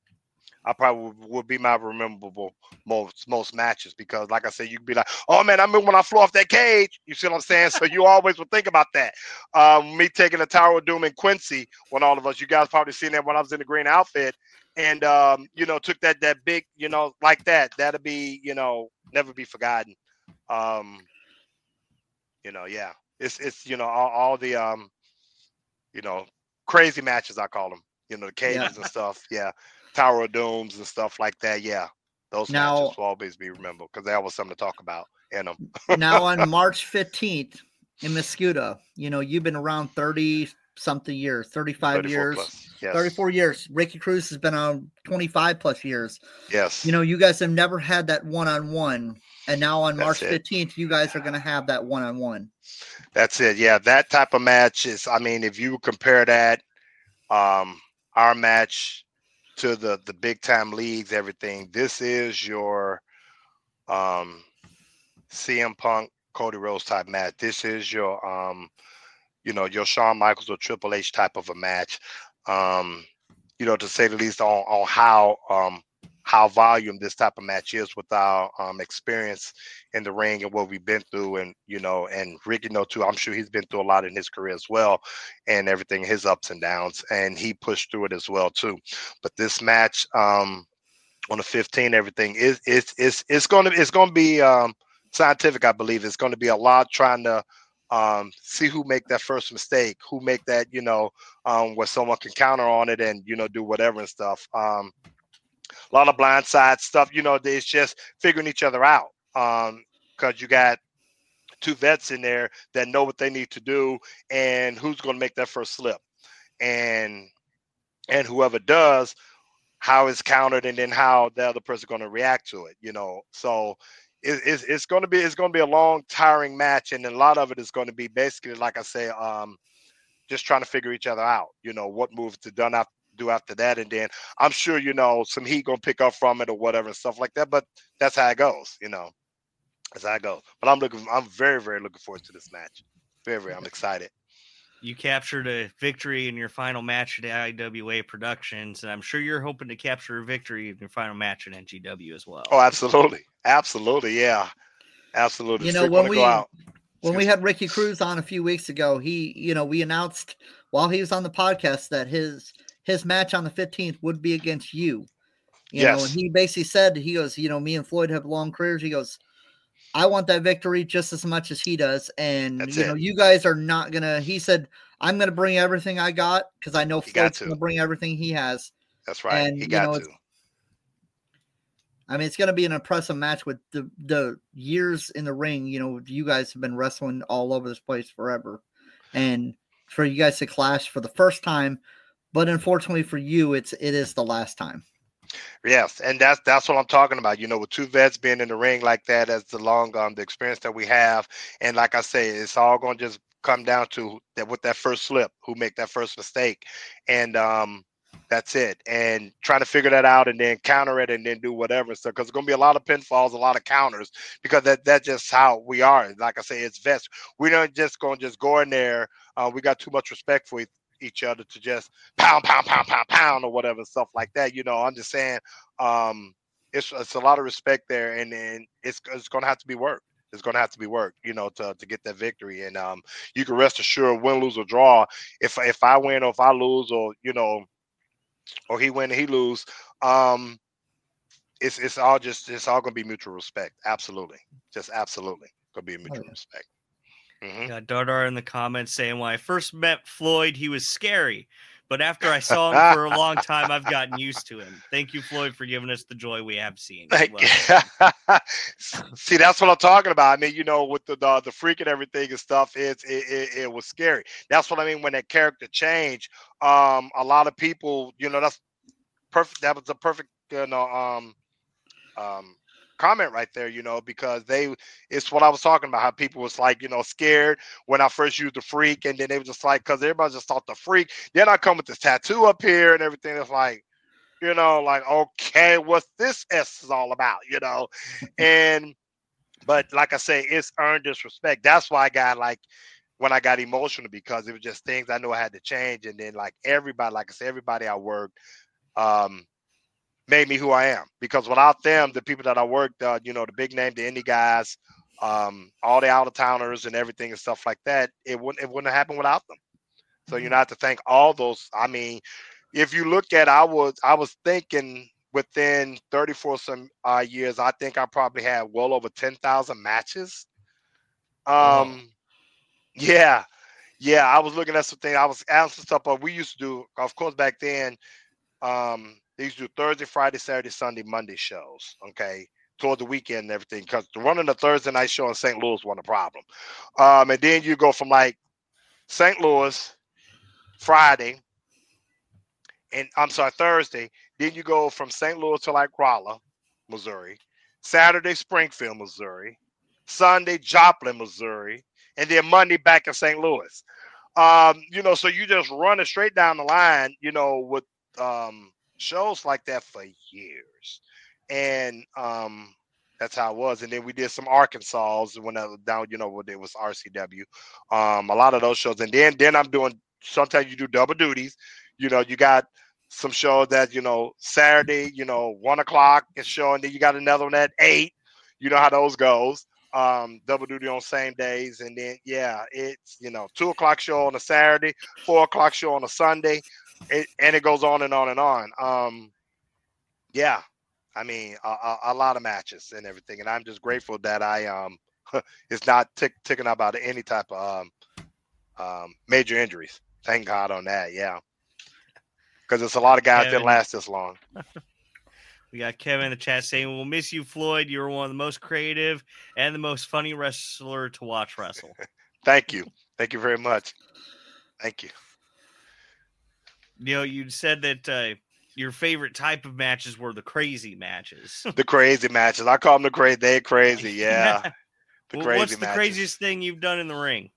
I probably would be my rememberable most most matches, because, like I said, you could be like, "Oh man, I remember when I flew off that cage." You see what I'm saying? So you always would think about that. Um, me taking the Tower of Doom in Quincy, when all of us, you guys probably seen that when I was in the green outfit, and um, you know, took that that big, you know, like that. That'll be, you know, never be forgotten. Um, you know, yeah, it's it's you know all, all the um, you know, crazy matches, I call them. You know, the cages Yeah. and stuff. Yeah. Tower of Dooms and stuff like that. Yeah, those Now- matches will always be remembered because there was something to talk about in them. Now on March fifteenth in Mascuda, you know, you've been around thirty something years, thirty-five years, plus. Yes. thirty-four years. Ricky Cruz has been on twenty-five plus years. Yes. You know, you guys have never had that one-on-one. And now on That's March it. fifteenth, you guys are going to have that one-on-one. That's it. Yeah, that type of match is, I mean, if you compare that, um, our match to the the big time leagues, everything, this is your um C M Punk, Cody Rhodes type match. This is your um you know, your Shawn Michaels or Triple H type of a match. Um, you know, to say the least, on on how um how volume this type of match is with our um experience in the ring and what we've been through. And you know, and Ricky know too, I'm sure he's been through a lot in his career as well, and everything, his ups and downs, and he pushed through it as well too. But this match um on the fifteenth, everything is it's it's it's gonna it's gonna be um scientific, I believe. It's gonna be a lot trying to um see who make that first mistake, who make that, you know, um where someone can counter on it and, you know, do whatever and stuff. Um a lot of blindside stuff, you know, it's just figuring each other out. Um, because you got two vets in there that know what they need to do and who's going to make that first slip, and and whoever does, how it's countered, and then how the other person going to react to it. You know, so it, it's it's going to be it's going to be a long, tiring match, and a lot of it is going to be basically, like I say, um, just trying to figure each other out. You know, what moves to done after. do after that, and then I'm sure, you know, some heat gonna pick up from it or whatever and stuff like that, but that's how it goes, you know. That's how it goes. But I'm looking I'm very, very looking forward to this match. Very, very I'm excited. You captured a victory in your final match at I W A Productions, and I'm sure you're hoping to capture a victory in your final match at N G W as well. Oh, absolutely. Absolutely, yeah. Absolutely. You know, Freak when wanna we go out. when we had Ricky Cruz on a few weeks ago, he, you know, we announced while he was on the podcast that his his match on the fifteenth would be against you. You Yes. know, and he basically said, he goes, you know, me and Floyd have long careers. He goes, I want that victory just as much as he does. And, That's you it. know, you guys are not going to, he said, I'm going to bring everything I got because I know He got Floyd's to. going to bring everything he has. That's right. And, he you got know, to. it's- I mean, it's going to be an impressive match with the, the years in the ring. You know, you guys have been wrestling all over this place forever. And for you guys to clash for the first time, but unfortunately for you, it's it is the last time. Yes, and that's that's what I'm talking about. You know, with two vets being in the ring like that, as the long um the experience that we have, and like I say, it's all going to just come down to that with that first slip, who make that first mistake, and um that's it. And trying to figure that out, and then counter it, and then do whatever. So, because it's going to be a lot of pinfalls, a lot of counters, because that that's just how we are. Like I say, it's vets. We don't just going to just go in there. Uh, we got too much respect for each other to just pound, pound, pound, pound, pound, or whatever, stuff like that. You know, I'm just saying, um, it's it's a lot of respect there, and then it's it's going to have to be work. It's going to have to be work, you know, to to get that victory. And um, you can rest assured, win, lose, or draw. If if I win or if I lose, or you know, or he win and he lose. Um, it's it's all just it's all gonna be mutual respect. Absolutely, just absolutely gonna be mutual oh, yeah. respect. Mm-hmm. Yeah, Dardar in the comments saying, when I first met Floyd, he was scary. But after I saw him for a long time, I've gotten used to him. Thank you, Floyd, for giving us the joy we have seen. Thank well. See, that's what I'm talking about. I mean, you know, with the the, the freak and everything and stuff, it's, it, it, it was scary. That's what I mean when that character changed. Um, a lot of people, you know, that's perfect. That was a perfect, you know, um, um, comment right there, you know, because they, it's what I was talking about, how people was like, you know, scared when I first used the freak, and then they were just like, because everybody just thought the freak, then I come with this tattoo up here and everything. It's like, you know, like, okay, what's this S is all about, you know? And, but like I say, it's earned disrespect. That's why I got like, when I got emotional, because it was just things I knew I had to change. And then like everybody, like I said, everybody I worked, um, made me who I am, because without them, the people that I worked, uh, you know, the big name, the indie guys, um, all the out of towners and everything and stuff like that, it wouldn't, it wouldn't have happened without them. So mm-hmm. you know, I have to thank all those. I mean, if you look at, I was, I was thinking within thirty-four some uh, years, I think I probably had well over ten thousand matches. Um, oh. yeah, yeah. I was looking at some things. I was asking stuff, but we used to do, of course, back then. Um, They used to do Thursday, Friday, Saturday, Sunday, Monday shows, okay, toward the weekend and everything, because running the Thursday night show in Saint Louis wasn't a problem. Um, and then you go from like Saint Louis, Friday, and I'm sorry, Thursday. Then you go from Saint Louis to like Rolla, Missouri, Saturday, Springfield, Missouri, Sunday, Joplin, Missouri, and then Monday back in Saint Louis. Um, you know, so you just run it straight down the line, you know, with um, shows like that for years. And um, that's how it was. And then we did some Arkansas when I was down, you know, when it was R C W. Um, a lot of those shows. And then then I'm doing, sometimes you do double duties. You know, you got some shows that, you know, Saturday, you know, one o'clock is show, and then you got another one at eight. You know how those goes. Um, double duty on same days. And then, yeah, it's, you know, two o'clock show on a Saturday, four o'clock show on a Sunday. It, and it goes on and on and on. Um, yeah, I mean, a, a, a lot of matches and everything. And I'm just grateful that I, um, it's not tick, ticking up out of any type of um, um, major injuries. Thank God on that. Yeah. Because it's a lot of guys Kevin. That last this long. We got Kevin in the chat saying, we'll miss you, Floyd. You were one of the most creative and the most funny wrestler to watch wrestle. Thank you. Thank you very much. Thank you. You know, you said that uh, your favorite type of matches were the crazy matches. The crazy matches. I call them the crazy. They're crazy. Yeah. The well, crazy what's the matches. Craziest thing you've done in the ring?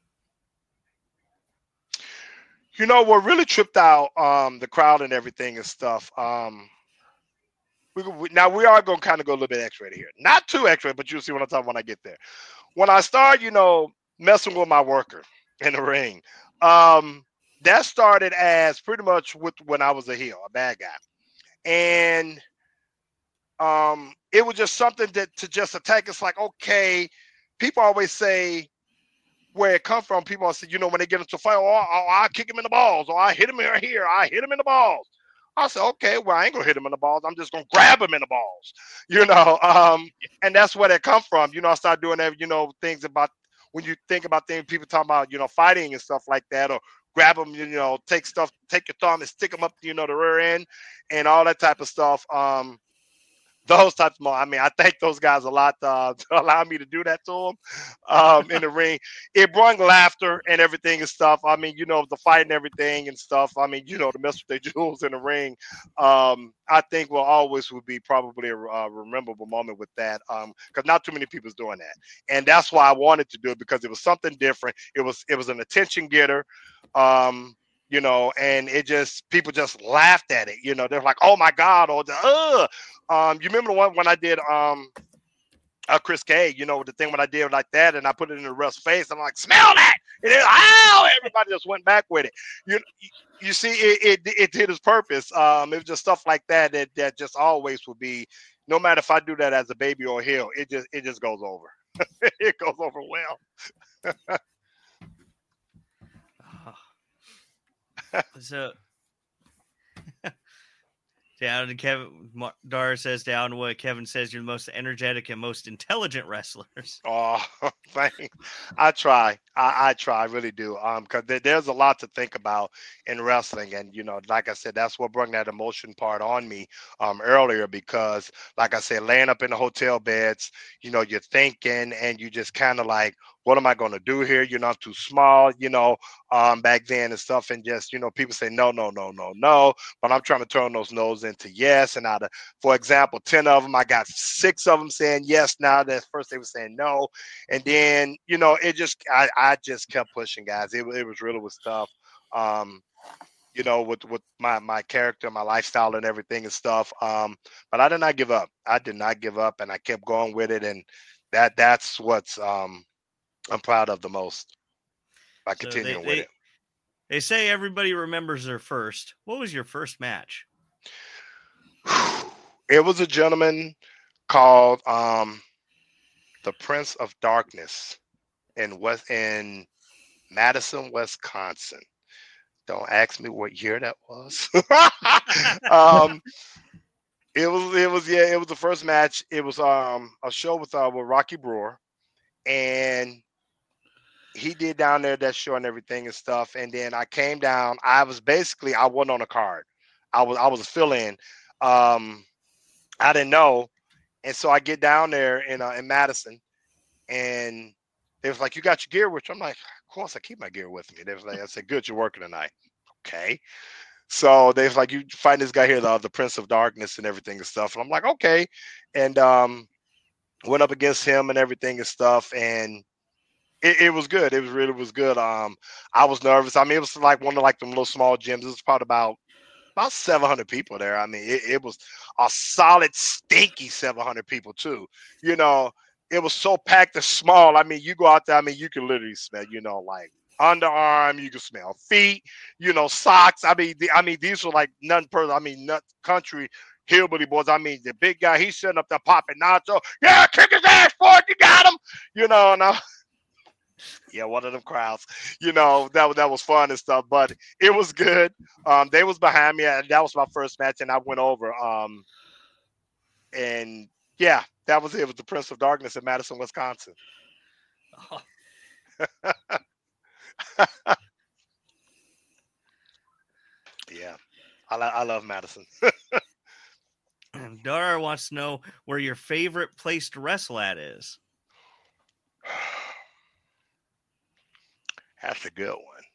You know, what really tripped out um, the crowd and everything and stuff. Um, we, we, now, we are going to kind of go a little bit X-rated here. Not too X-rated, but you'll see what I'm talking when I get there. When I start, you know, messing with my worker in the ring, um, that started as pretty much with when I was a heel, a bad guy. And um, it was just something that to just attack. It's like, okay, people always say where it comes from. People say, you know, when they get into a fight, oh, oh, I kick him in the balls, or I hit him right here, I hit him in the balls. I said, okay, well, I ain't gonna hit him in the balls. I'm just gonna grab him in the balls, you know. Um, and that's where that come from. You know, I started doing that, you know, things about when you think about things, people talking about, you know, fighting and stuff like that, or grab them, you know, take stuff, take your thumb and stick them up, you know, the rear end and all that type of stuff. Um, those types of, I mean, I thank those guys a lot uh, to allow me to do that to them um, in the ring. It brought laughter and everything and stuff. I mean, you know, the fight and everything and stuff. I mean, you know, the mess with their jewels in the ring. Um, I think will always would be probably a, a rememberable moment with that because um, not too many people's doing that. And that's why I wanted to do it, because it was something different. It was, it was an attention getter. Um, you know, and it just, people just laughed at it. You know, they're like, oh my God, or the, uh, um, you remember the one when I did, um, uh, Chris K, you know, the thing when I did like that and I put it in the ref's face, I'm like, smell that. And then, ow, everybody just went back with it. You, you see, it, it, it did its purpose. Um, it was just stuff like that, that, that just always would be, no matter if I do that as a baby or a heel, it just, it just goes over. It goes over well. So Down to Kevin. Dara says down to what Kevin says. You're the most energetic and most intelligent wrestlers. Oh, thanks. I try. I, I try. I really do. Um, because there, there's a lot to think about in wrestling, and you know, like I said, that's what brought that emotion part on me um earlier. Because, like I said, laying up in the hotel beds, you know, you're thinking, and you just kind of like, what am I going to do here? You know, I'm too small. You know, um, back then and stuff, and just you know, people say no, no, no, no, no, but I'm trying to turn those no's into yes, and out of, for example, ten of them, I got six of them saying yes now. That first they were saying no, and then you know it just I, I just kept pushing, guys. It, it was really was tough, um, you know, with with my my character, my lifestyle, and everything and stuff. Um, but I did not give up. I did not give up, and I kept going with it, and that that's what's um, I'm proud of the most by So continuing they, with they, it. They say everybody remembers their first. What was your first match? It was a gentleman called um, the Prince of Darkness in West in Madison, Wisconsin. Don't ask me what year that was. um, it was it was yeah, it was the first match. It was um a show with uh with Rocky Brewer, and he did down there that show and everything and stuff. And then I came down. I was basically I wasn't on a card. I was I was a fill-in. Um, I didn't know, and so I get down there in uh, in Madison, and they was like, "You got your gear with you?" I'm like, "Of course, I keep my gear with me." They was like, "I said, good, you're working tonight." Okay. So they was like, "You find this guy here, the the Prince of Darkness and everything and stuff." And I'm like, "Okay," and um, went up against him and everything and stuff, and it, it was good. It was really was good. Um, I was nervous. I mean, it was like one of like them little small gyms. It was probably about about seven hundred people there. I mean, it, it was a solid, stinky seven hundred people too. You know, it was so packed and small. I mean, you go out there, I mean, you can literally smell, you know, like underarm, you can smell feet, you know, socks. I mean, the, I mean, these were like none per, I mean, nut country hillbilly boys. I mean, the big guy, he's sitting up there popping nacho. Yeah, kick his ass for it. You got him. You know, and I, yeah, one of them crowds, you know, that that was fun and stuff, but it was good. Um, they was behind me, and that was my first match, and I went over. Um, and yeah, that was it. It was the Prince of Darkness in Madison, Wisconsin. Oh. Yeah, I, I love Madison. Dara wants to know where your favorite place to wrestle at is. That's a good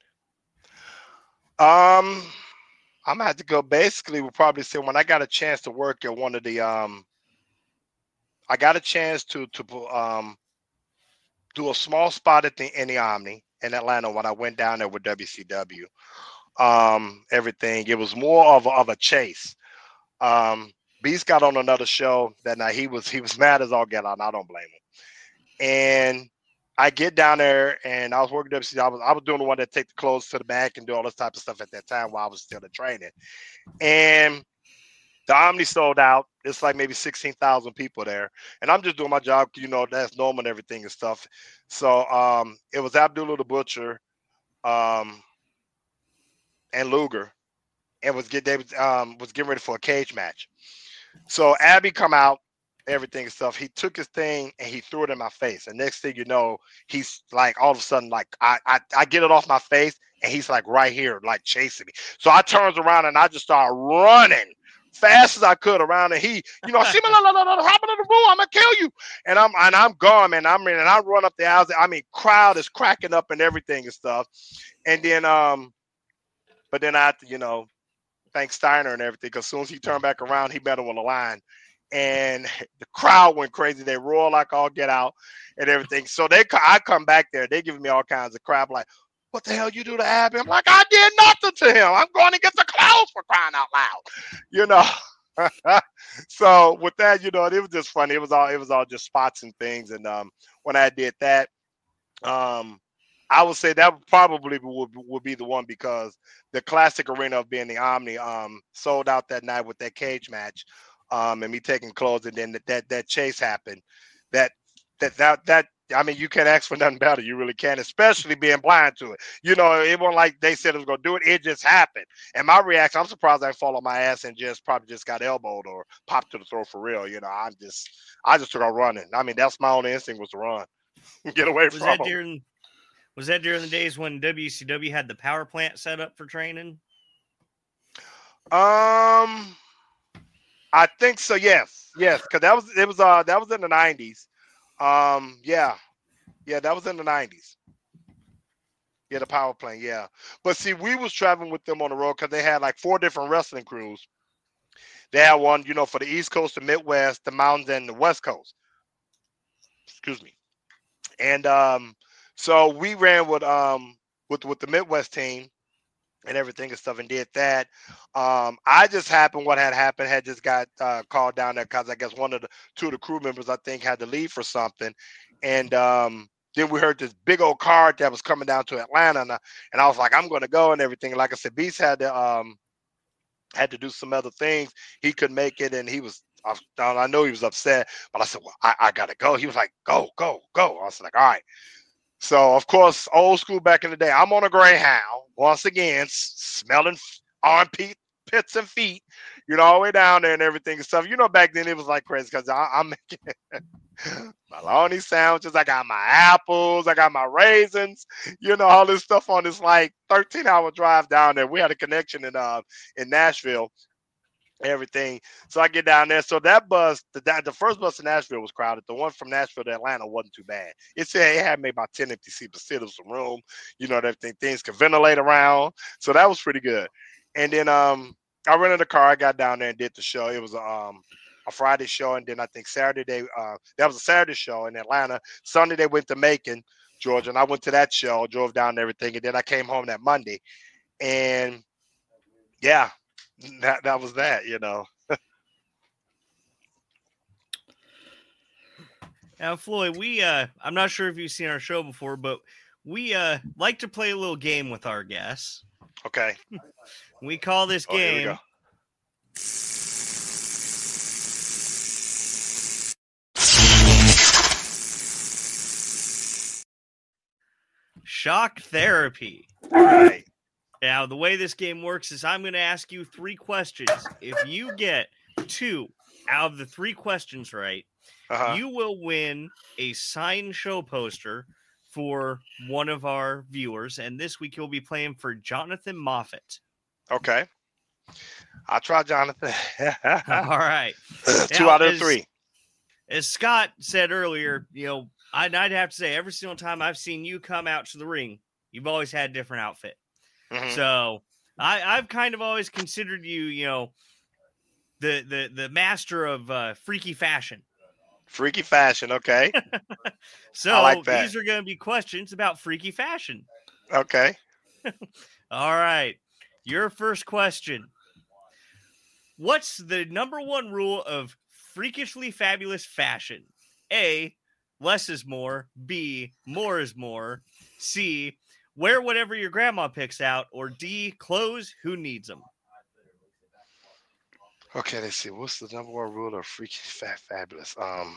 one. Um, I'm gonna have to go. Basically, we'll probably say when I got a chance to work at one of the um, I got a chance to to um do a small spot at the in the Omni in Atlanta when I went down there with W C W. Um, everything. It was more of a, of a chase. Um, Beast got on another show that night. He was he was mad as all get out. And I don't blame him. And I get down there, and I was working W C W. I was I was doing the one that take the clothes to the back and do all this type of stuff at that time while I was still in training. And the Omni sold out. It's like maybe sixteen thousand people there. And I'm just doing my job, you know, that's normal and everything and stuff. So um, it was Abdullah the Butcher um, and Luger, and was get David um, was getting ready for a cage match. So Abby come out, everything and stuff. He took his thing and he threw it in my face. And next thing you know, he's like all of a sudden, like I I, I get it off my face, and he's like right here, like chasing me. So I turns around and I just start running fast as I could around, and he, you know, see me, hop into the room, I'm gonna kill you. And I'm and I'm gone, man. I'm in, and I run up the aisles. I mean, crowd is cracking up and everything and stuff. And then um, but then I have to, you know, thank Steiner and everything, because as soon as he turned back around, he met him on the line. And the crowd went crazy. They roar like all get out and everything. So they, I come back there. They giving me all kinds of crap, like, "What the hell you do to Abby?" I'm like, "I did nothing to him. I'm going to get the clothes, for crying out loud," you know. So with that, you know, it was just funny. It was all, it was all just spots and things. And um, when I did that, um, I would say that probably would, would be the one, because the classic arena of being the Omni um, sold out that night with that cage match. Um, and me taking clothes, and then that, that that chase happened. That that that that I mean, you can't ask for nothing better. You really can't, especially being blind to it. You know, it wasn't like they said it was going to do it. It just happened. And my reaction, I'm surprised I didn't fall on my ass and just probably just got elbowed or popped to the throat for real. You know, I'm just, I just took off running. I mean, that's my only instinct was to run, get away was from that them. during, was that during the days when W C W had the power plant set up for training? Um, I think so. Yes, yes, because that was it was uh that was in the nineties. Um, yeah, yeah, that was in the nineties. Yeah, the power plant. Yeah, but see, we was traveling with them on the road because they had like four different wrestling crews. They had one, you know, for the East Coast, the Midwest, the Mountains, and the West Coast. Excuse me. And um, so we ran with um with with the Midwest team and everything and stuff and did that. Um, I just happened, what had happened, had just got uh, called down there because I guess one of the two of the crew members, I think, had to leave for something. And um, then we heard this big old car that was coming down to Atlanta. And I, and I was like, I'm going to go and everything. Like I said, Beast had to, um, had to do some other things. He couldn't make it. And he was, I, I know he was upset, but I said, well, I, I got to go. He was like, go, go, go. I was like, all right. So, of course, old school back in the day, I'm on a Greyhound, once again, s- smelling armpit pits and feet, you know, all the way down there and everything and stuff. You know, back then it was like crazy because I'm making bologna sandwiches. I got my apples. I got my raisins, you know, all this stuff on this like thirteen hour drive down there. We had a connection in uh in Nashville. Everything. So I get down there. So that bus, the the first bus to Nashville was crowded. The one from Nashville to Atlanta wasn't too bad. It said it had maybe about ten empty seats, but still there was some room. You know, everything things could ventilate around. So that was pretty good. And then um, I rented a car. I got down there and did the show. It was um a Friday show, and then I think Saturday they uh that was a Saturday show in Atlanta. Sunday they went to Macon, Georgia, and I went to that show, drove down and everything, and then I came home that Monday, and yeah. That that was that, you know. Now, Floyd, we uh I'm not sure if you've seen our show before, but we uh like to play a little game with our guests. Okay. We call this Oh, here we game go. Shock Therapy. Right. Now, the way this game works is I'm going to ask you three questions. If you get two out of the three questions right, Uh-huh. you will win a signed show poster for one of our viewers. And this week you'll be playing for Jonathan Moffat. Okay. I'll try Jonathan. All right. Two Now, out of as, three. As Scott said earlier, you know, I'd, I'd have to say every single time I've seen you come out to the ring, you've always had a different outfit. Mm-hmm. So I, I've kind of always considered you, you know, the the the master of uh, freaky fashion. Freaky fashion, okay. So I like that. these are going to be questions about freaky fashion. Okay. All right. Your first question. What's the number one rule of freakishly fabulous fashion? A, less is more. B, more is more. C, wear whatever your grandma picks out. Or D, clothes, who needs them? Okay, let's see. What's the number one rule of freaky fat fabulous? Um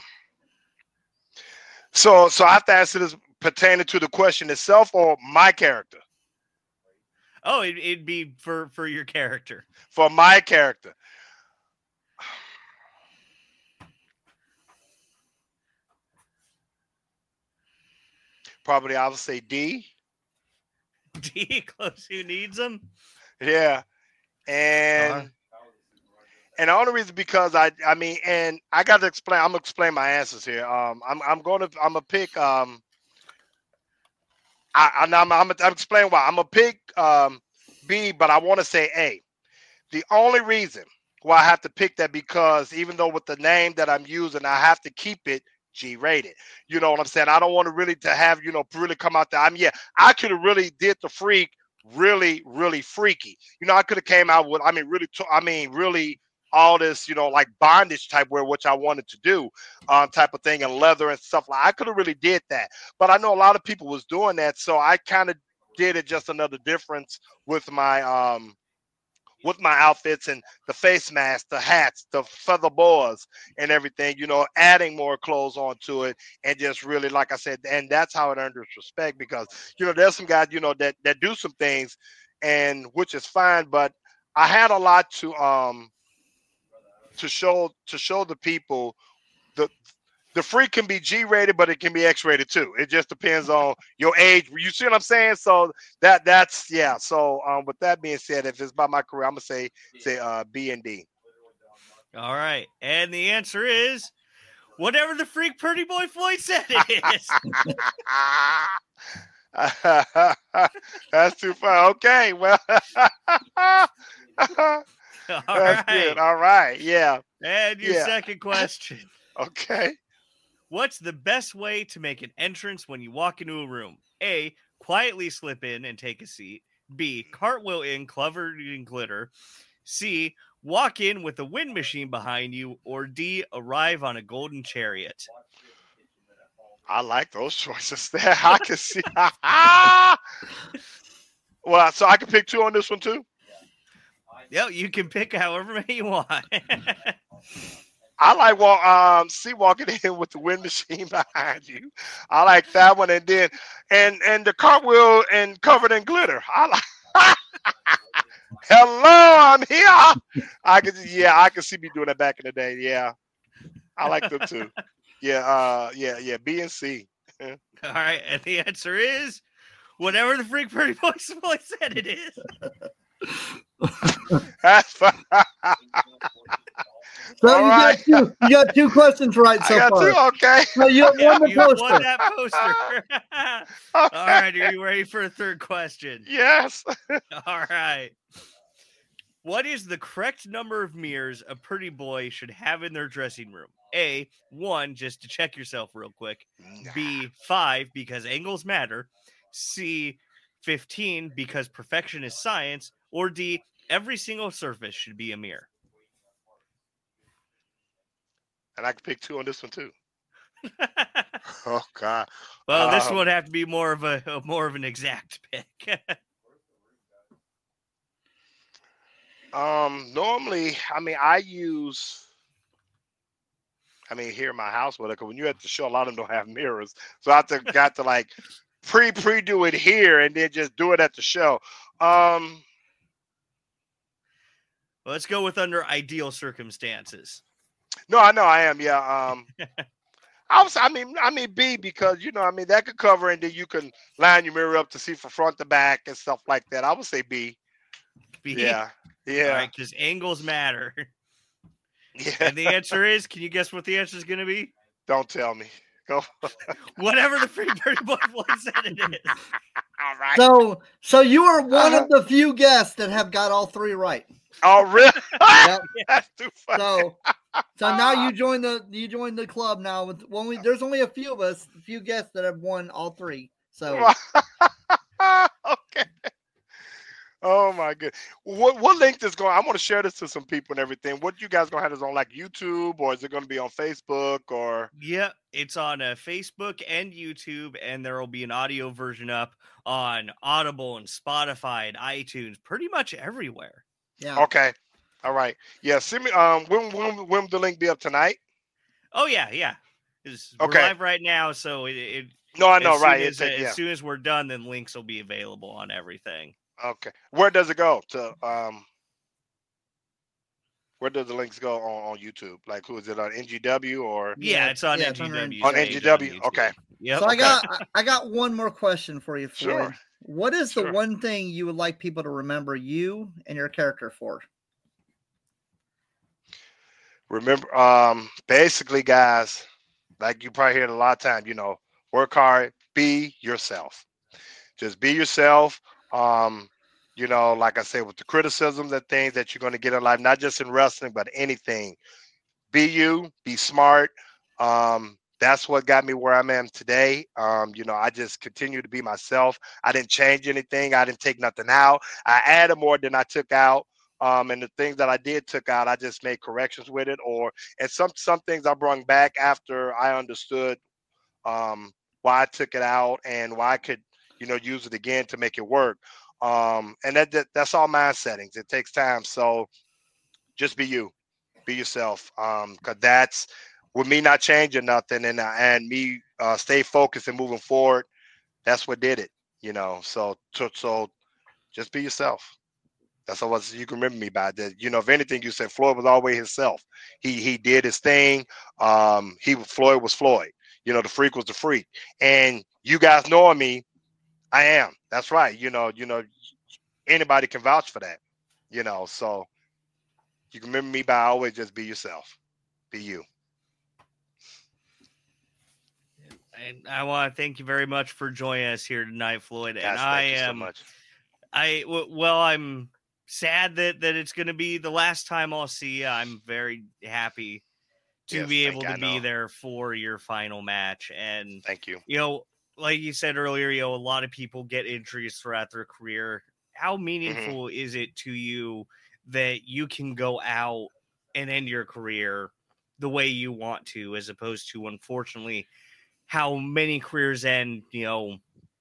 so so I have to answer this pertaining to the question itself or my character? Oh, it, it'd be for, for your character. For my character. Probably I would say D. D, clothes, who needs them? Yeah. And Uh-huh. and the only reason because I I mean and I got to explain I'm gonna explain my answers here. Um I'm I'm gonna I'm gonna pick um I, I'm I'm I'm I'm explaining why. I'm gonna pick um B, but I want to say A. The only reason why I have to pick that because even though with the name that I'm using, I have to keep it G rated. You know what I'm saying? I don't want to really to have, you know, really come out there. I mean, yeah, I could have really did the freak really, really freaky. You know, I could have came out with, I mean, really, t- I mean, really all this, you know, like bondage type wear, which I wanted to do, um, type of thing, and leather and stuff. Like I could have really did that, but I know a lot of people was doing that, so I kind of did it just another difference with my um with my outfits and the face masks, the hats, the feather boas, and everything. You know, adding more clothes onto it, and just really, like I said, and that's how it earned its respect because you know there's some guys you know that that do some things, and which is fine, but I had a lot to um to show to show the people the the freak can be G rated, but it can be X rated too. It just depends on your age. You see what I'm saying? So that that's yeah. So um, with that being said, if it's about my career, I'm gonna say say uh, B and D. All right, and the answer is whatever the freak Pretty Boy Floyd said it is. That's too far. Okay, well, All that's right. good. All right, yeah. And your Yeah. second question. Okay. What's the best way to make an entrance when you walk into a room? A, quietly slip in and take a seat. B, cartwheel in covered in glitter. C, walk in with a wind machine behind you. Or D, arrive on a golden chariot. I like those choices there. I can see. Well, so I can pick two on this one too. Yeah, you can pick however many you want. I like walk um see walking in with the wind machine behind you. I like that one, and then and and the cartwheel and covered in glitter. I like. Hello, I'm here. I can yeah, I can see me doing that back in the day. Yeah, I like them too. Yeah, uh, yeah, yeah. B and C. All right, and the answer is whatever the freak Pretty Boy Floyd said it is. That's fine. So All you right. got two. You got two questions right I so got far. two. Okay. So you have Yeah, won the you won poster. that poster. Okay. All right, are you ready for a third question? Yes. All right. What is the correct number of mirrors a pretty boy should have in their dressing room? A, one, just to check yourself real quick. B, five, because angles matter. C, fifteen, because perfection is science. Or D, every single surface should be a mirror. And I can pick two on this one too. Oh God. Well, this Um, would have to be more of a, a more of an exact pick. Um, normally, I mean, I use. I mean, here in my house, but when you're at the show, a lot of them don't have mirrors, so I have to got to like pre pre do it here and then just do it at the show. Um, Well, let's go with under ideal circumstances. no, I know I am. Yeah. Um, I was. I mean, I mean B because you know, I mean that could cover and then you can line your mirror up to see from front to back and stuff like that. I would say B. B. Yeah. Yeah. All right, because angles matter. Yeah. And the answer is, can you guess what the answer is going to be? Don't tell me. Go. Whatever the free Pretty Boy Floyd said it is. All right. So so you are one Uh-huh. of the few guests that have got all three right. Oh, really? Yep. That's too funny. So so now you join the you join the club now with when we there's only a few of us, a few guests that have won all three. So Okay. Oh my good. What what link is going? I want to share this to some people and everything. What you guys gonna have this on like YouTube or is it gonna be on Facebook or? Yeah, it's on uh, Facebook and YouTube, and there will be an audio version up on Audible and Spotify and iTunes, pretty much everywhere. yeah. Okay. All right. Yeah. Send me. Um. When when when will the link be up tonight? Oh yeah, yeah. It's, Okay. We're live right now, so it. it No, I know. as soon Right. As, It's, as yeah. soon as we're done, then links will be available on everything. Okay. Where does it go to? Um. Where does the links go on, on YouTube? Like, who is it on N G W or Yeah, Yeah, it's on yeah, it's on N G W. on page N G W? YouTube. Okay. Yep. So I Okay. got I- I got one more question for you, Floyd. Sure. What is the Sure. one thing you would like people to remember you and your character for? Remember, um, basically, guys, like you probably hear it a lot of times, you know, work hard, be yourself. Just be yourself. Um, you know, like I said, with the criticisms and things that you're going to get in life, not just in wrestling, but anything. Be you, be smart. Um, that's what got me where I am today. Um, you know, I just continue to be myself. I didn't change anything. I didn't take nothing out. I added more than I took out. Um, and the things that I did took out, I just made corrections with it, or and some some things I brought back after I understood um, why I took it out and why I could, you know, use it again to make it work. Um, and that, that that's all mind settings. It takes time. So just be you, be yourself. Um, cause that's with me not changing nothing and uh, and me uh, stay focused and moving forward. That's what did it, you know. So so, so just be yourself. That's all what you can remember me by. That, you know, if anything, you said Floyd was always himself. He he did his thing. Um, he Floyd was Floyd. You know, the freak was the freak. And you guys knowing me, I am. That's right. You know, you know, anybody can vouch for that. You know, so you can remember me by always just be yourself. Be you. And I want to thank you very much for joining us here tonight, Floyd. Guys, and thank I you am, so much. I w- well, I'm sad that that it's going to be the last time I'll see you. I'm very happy to Yes, be thank able you. to I be know. there for your final match. And Thank you. you know, like you said earlier, you know, a lot of people get injuries throughout their career. How meaningful Mm-hmm. is it to you that you can go out and end your career the way you want to, as opposed to, unfortunately, how many careers end, you know,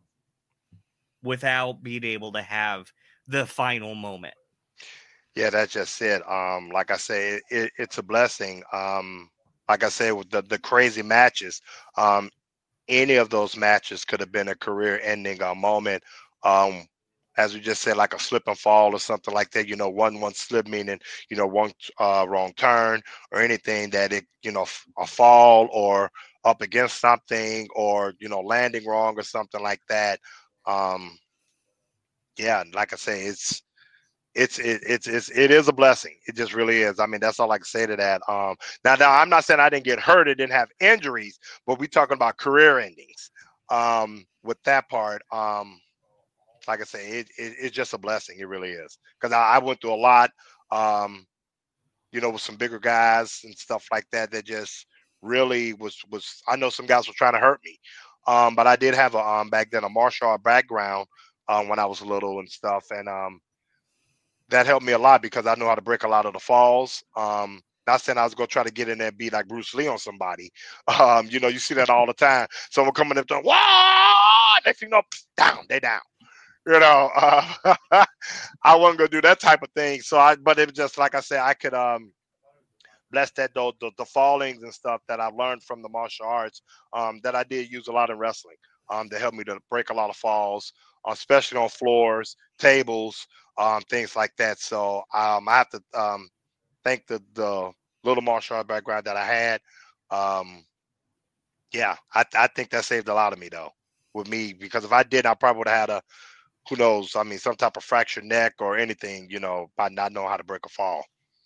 without being able to have the final moment? Yeah, that's just it. Um, like I say, it, it, it's a blessing. Um, like I say, with the, the crazy matches, um, any of those matches could have been a career-ending uh, moment. Um, as we just said, like a slip and fall or something like that. You know, one one slip meaning you know one uh, wrong turn or anything that it you know f- a fall or up against something or you know landing wrong or something like that. Um, yeah, like I say, it's it's it, it's it's it is a blessing. It just really is. I mean, that's all I can say to that. Um, now, now I'm not saying I didn't get hurt, I didn't have injuries, but we talking about career endings. Um, with that part, um, like I say, it, it it's just a blessing. It really is because I, I went through a lot. Um, you know, with some bigger guys and stuff like that. That just really was was. I know some guys were trying to hurt me, um, but I did have a um back then a martial art background um, when I was little and stuff, and um that helped me a lot because I know how to break a lot of the falls. Um, not saying I was gonna try to get in there and be like Bruce Lee on somebody. Um, you know, you see that all the time. Someone coming up to them, whoa, next thing you know, down, they down. You know, uh, I wasn't gonna do that type of thing. So I, but it was just like I said, I could um bless that though the, the fallings and stuff that I learned from the martial arts um that I did use a lot in wrestling um to help me to break a lot of falls, uh, especially on floors, tables, um, things like that. So um, I have to um, thank the the little martial art background that I had. Um, yeah, I, I think that saved a lot of me though with me because if I did, I probably would have had a who knows. I mean, some type of fractured neck or anything, you know, by not knowing how to break a fall.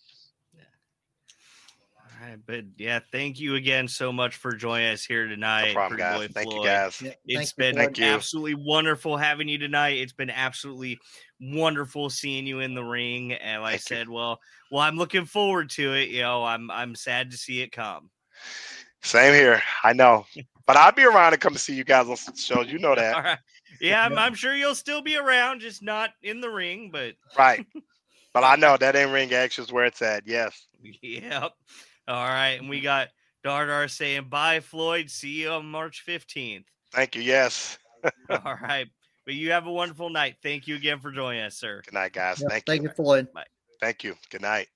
All right, but yeah, thank you again so much for joining us here tonight, No problem, Pretty guys. Boy Thank you, Floyd. guys. Yeah, It's thank you, been Floyd. Thank you. absolutely wonderful having you tonight. It's been absolutely wonderful seeing you in the ring. And like I Thank you. said, well, well, I'm looking forward to it. You know, I'm I'm sad to see it come. Same here. I know, but I'll be around to come to see you guys on some shows. You know that, All right. Yeah, I'm, I'm sure you'll still be around, just not in the ring, but right? But I know that ain't ring action's where it's at. Yes. yep. All right. And we got Dardar saying bye, Floyd. See you on March fifteenth. Thank you. Yes. All right. But you have a wonderful night. Thank you again for joining us, sir. Good night, guys. Yep, Thank, thank you. you, Floyd. Bye. Thank you. Good night.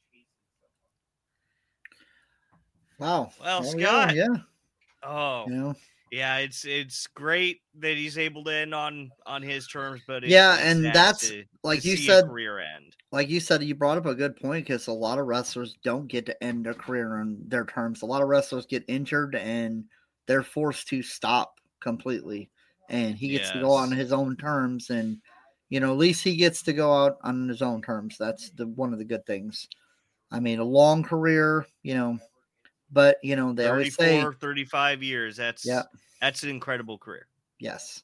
Wow. Well, There we Scott. go, yeah. Oh, You know. yeah. It's it's great that he's able to end on on his terms, but it's, Yeah, it's and sad that's- to, like to you see said- a career end. Like you said, you brought up a good point because a lot of wrestlers don't get to end their career on their terms. A lot of wrestlers get injured and they're forced to stop completely. And he gets to go on Yes. his own terms, and you know, at least he gets to go out on his own terms. That's the one of the good things. I mean, a long career, you know, but you know, they always say, thirty-four, thirty-five years. That's Yeah. that's an incredible career. yes.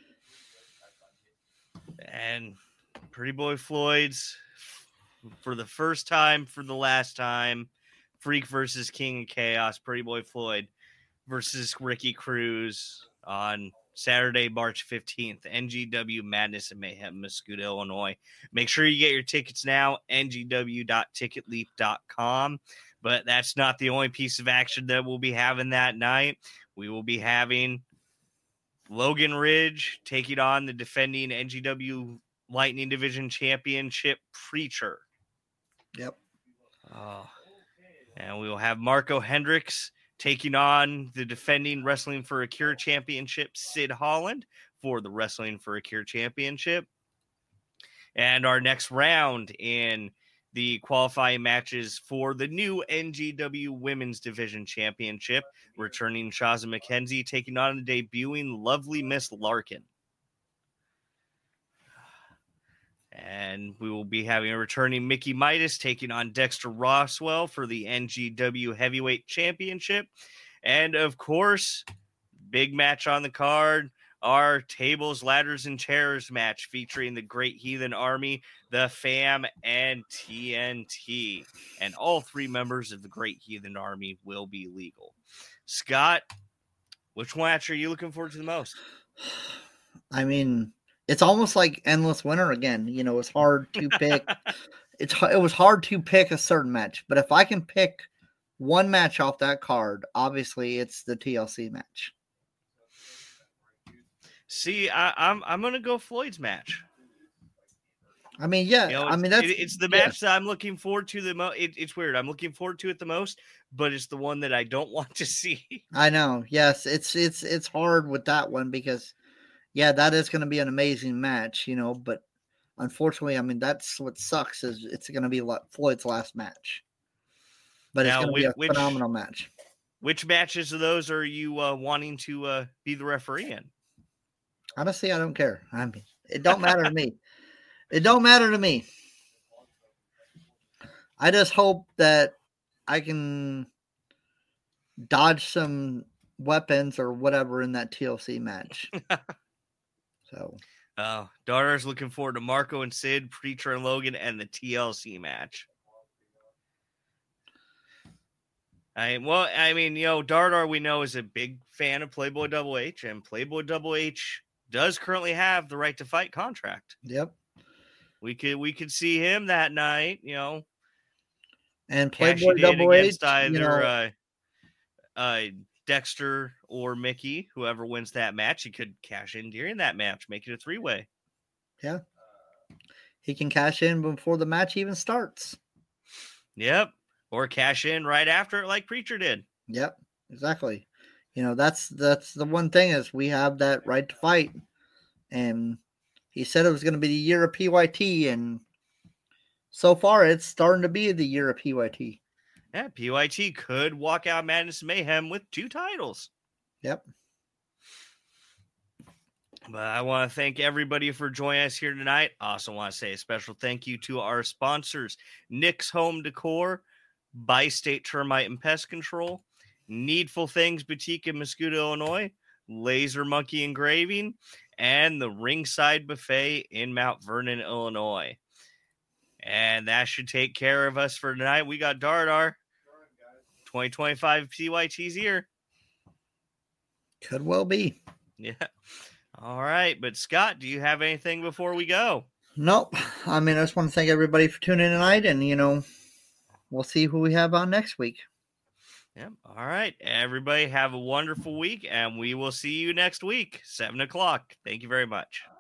And Pretty Boy Floyd's for the first time, for the last time, Freak versus King of Chaos, Pretty Boy Floyd versus Ricky Cruz on Saturday, March fifteenth, N G W Madness and Mayhem, Mascoutah, Illinois. Make sure you get your tickets now, N G W dot ticket leap dot com. But that's not the only piece of action that we'll be having that night. We will be having Logan Ridge taking on the defending N G W Lightning Division Championship, Preacher. Yep. Oh. And we will have Marco Hendricks taking on the defending Wrestling for a Cure Championship, Sid Holland, for the Wrestling for a Cure Championship. And our next round in the qualifying matches for the new N G W Women's Division Championship, returning Shaza McKenzie, taking on the debuting Lovely Miss Larkin. And we will be having a returning Mickey Midas taking on Dexter Roswell for the N G W Heavyweight Championship. And, of course, big match on the card, our Tables, Ladders, and Chairs match featuring the Great Heathen Army, the Fam, and T N T. And all three members of the Great Heathen Army will be legal. Scott, which match are you looking forward to the most? I mean... It's almost like Endless Winter again. You know, it's hard to pick. it's It was hard to pick a certain match. But if I can pick one match off that card, obviously it's the T L C match. See, I, I'm I'm going to go Floyd's match. I mean, yeah. You know, I mean, that's it, it's the match yeah. that I'm looking forward to the most. It, it's weird. I'm looking forward to it the most, but it's the one that I don't want to see. I know. Yes, it's it's it's hard with that one because – yeah, that is going to be an amazing match, you know, but unfortunately, I mean, that's what sucks is it's going to be Floyd's last match. But now, it's going to be a which, phenomenal match. Which matches of those are you uh, wanting to uh, be the referee in? Honestly, I don't care. I mean, it don't matter to me. It don't matter to me. I just hope that I can dodge some weapons or whatever in that T L C match. So, uh, Daughter's looking forward to Marco and Sid, Preacher and Logan, and the T L C match. I well, I mean, you know, Dardar we know is a big fan of Playboy Double H, and Playboy Double H does currently have the Right to Fight contract. Yep, we could we could see him that night, you know, and Playboy Double H either you know, uh, uh, Dexter or Mickey, whoever wins that match, he could cash in during that match, make it a three-way. Yeah. He can cash in before the match even starts. Yep. Or cash in right after it like Preacher did. Yep, exactly. You know, that's that's the one thing is we have that right to fight. And he said it was going to be the year of P Y T, and so far it's starting to be the year of P Y T. Yeah, P Y T could walk out Madness and Mayhem with two titles. Yep. But I want to thank everybody for joining us here tonight. I also want to say a special thank you to our sponsors, Nick's Home Decor, Bi-State Termite and Pest Control, Needful Things Boutique in Mascoutah, Illinois, Laser Monkey Engraving, and the Ringside Buffet in Mount Vernon, Illinois. And that should take care of us for tonight. We got Dardar. twenty twenty-five P Y T's year. Could well be. Yeah. All right. But Scott, do you have anything before we go? Nope. I mean, I just want to thank everybody for tuning in tonight, and, you know, we'll see who we have on next week. Yep. All right. Everybody have a wonderful week, and we will see you next week, seven o'clock. Thank you very much.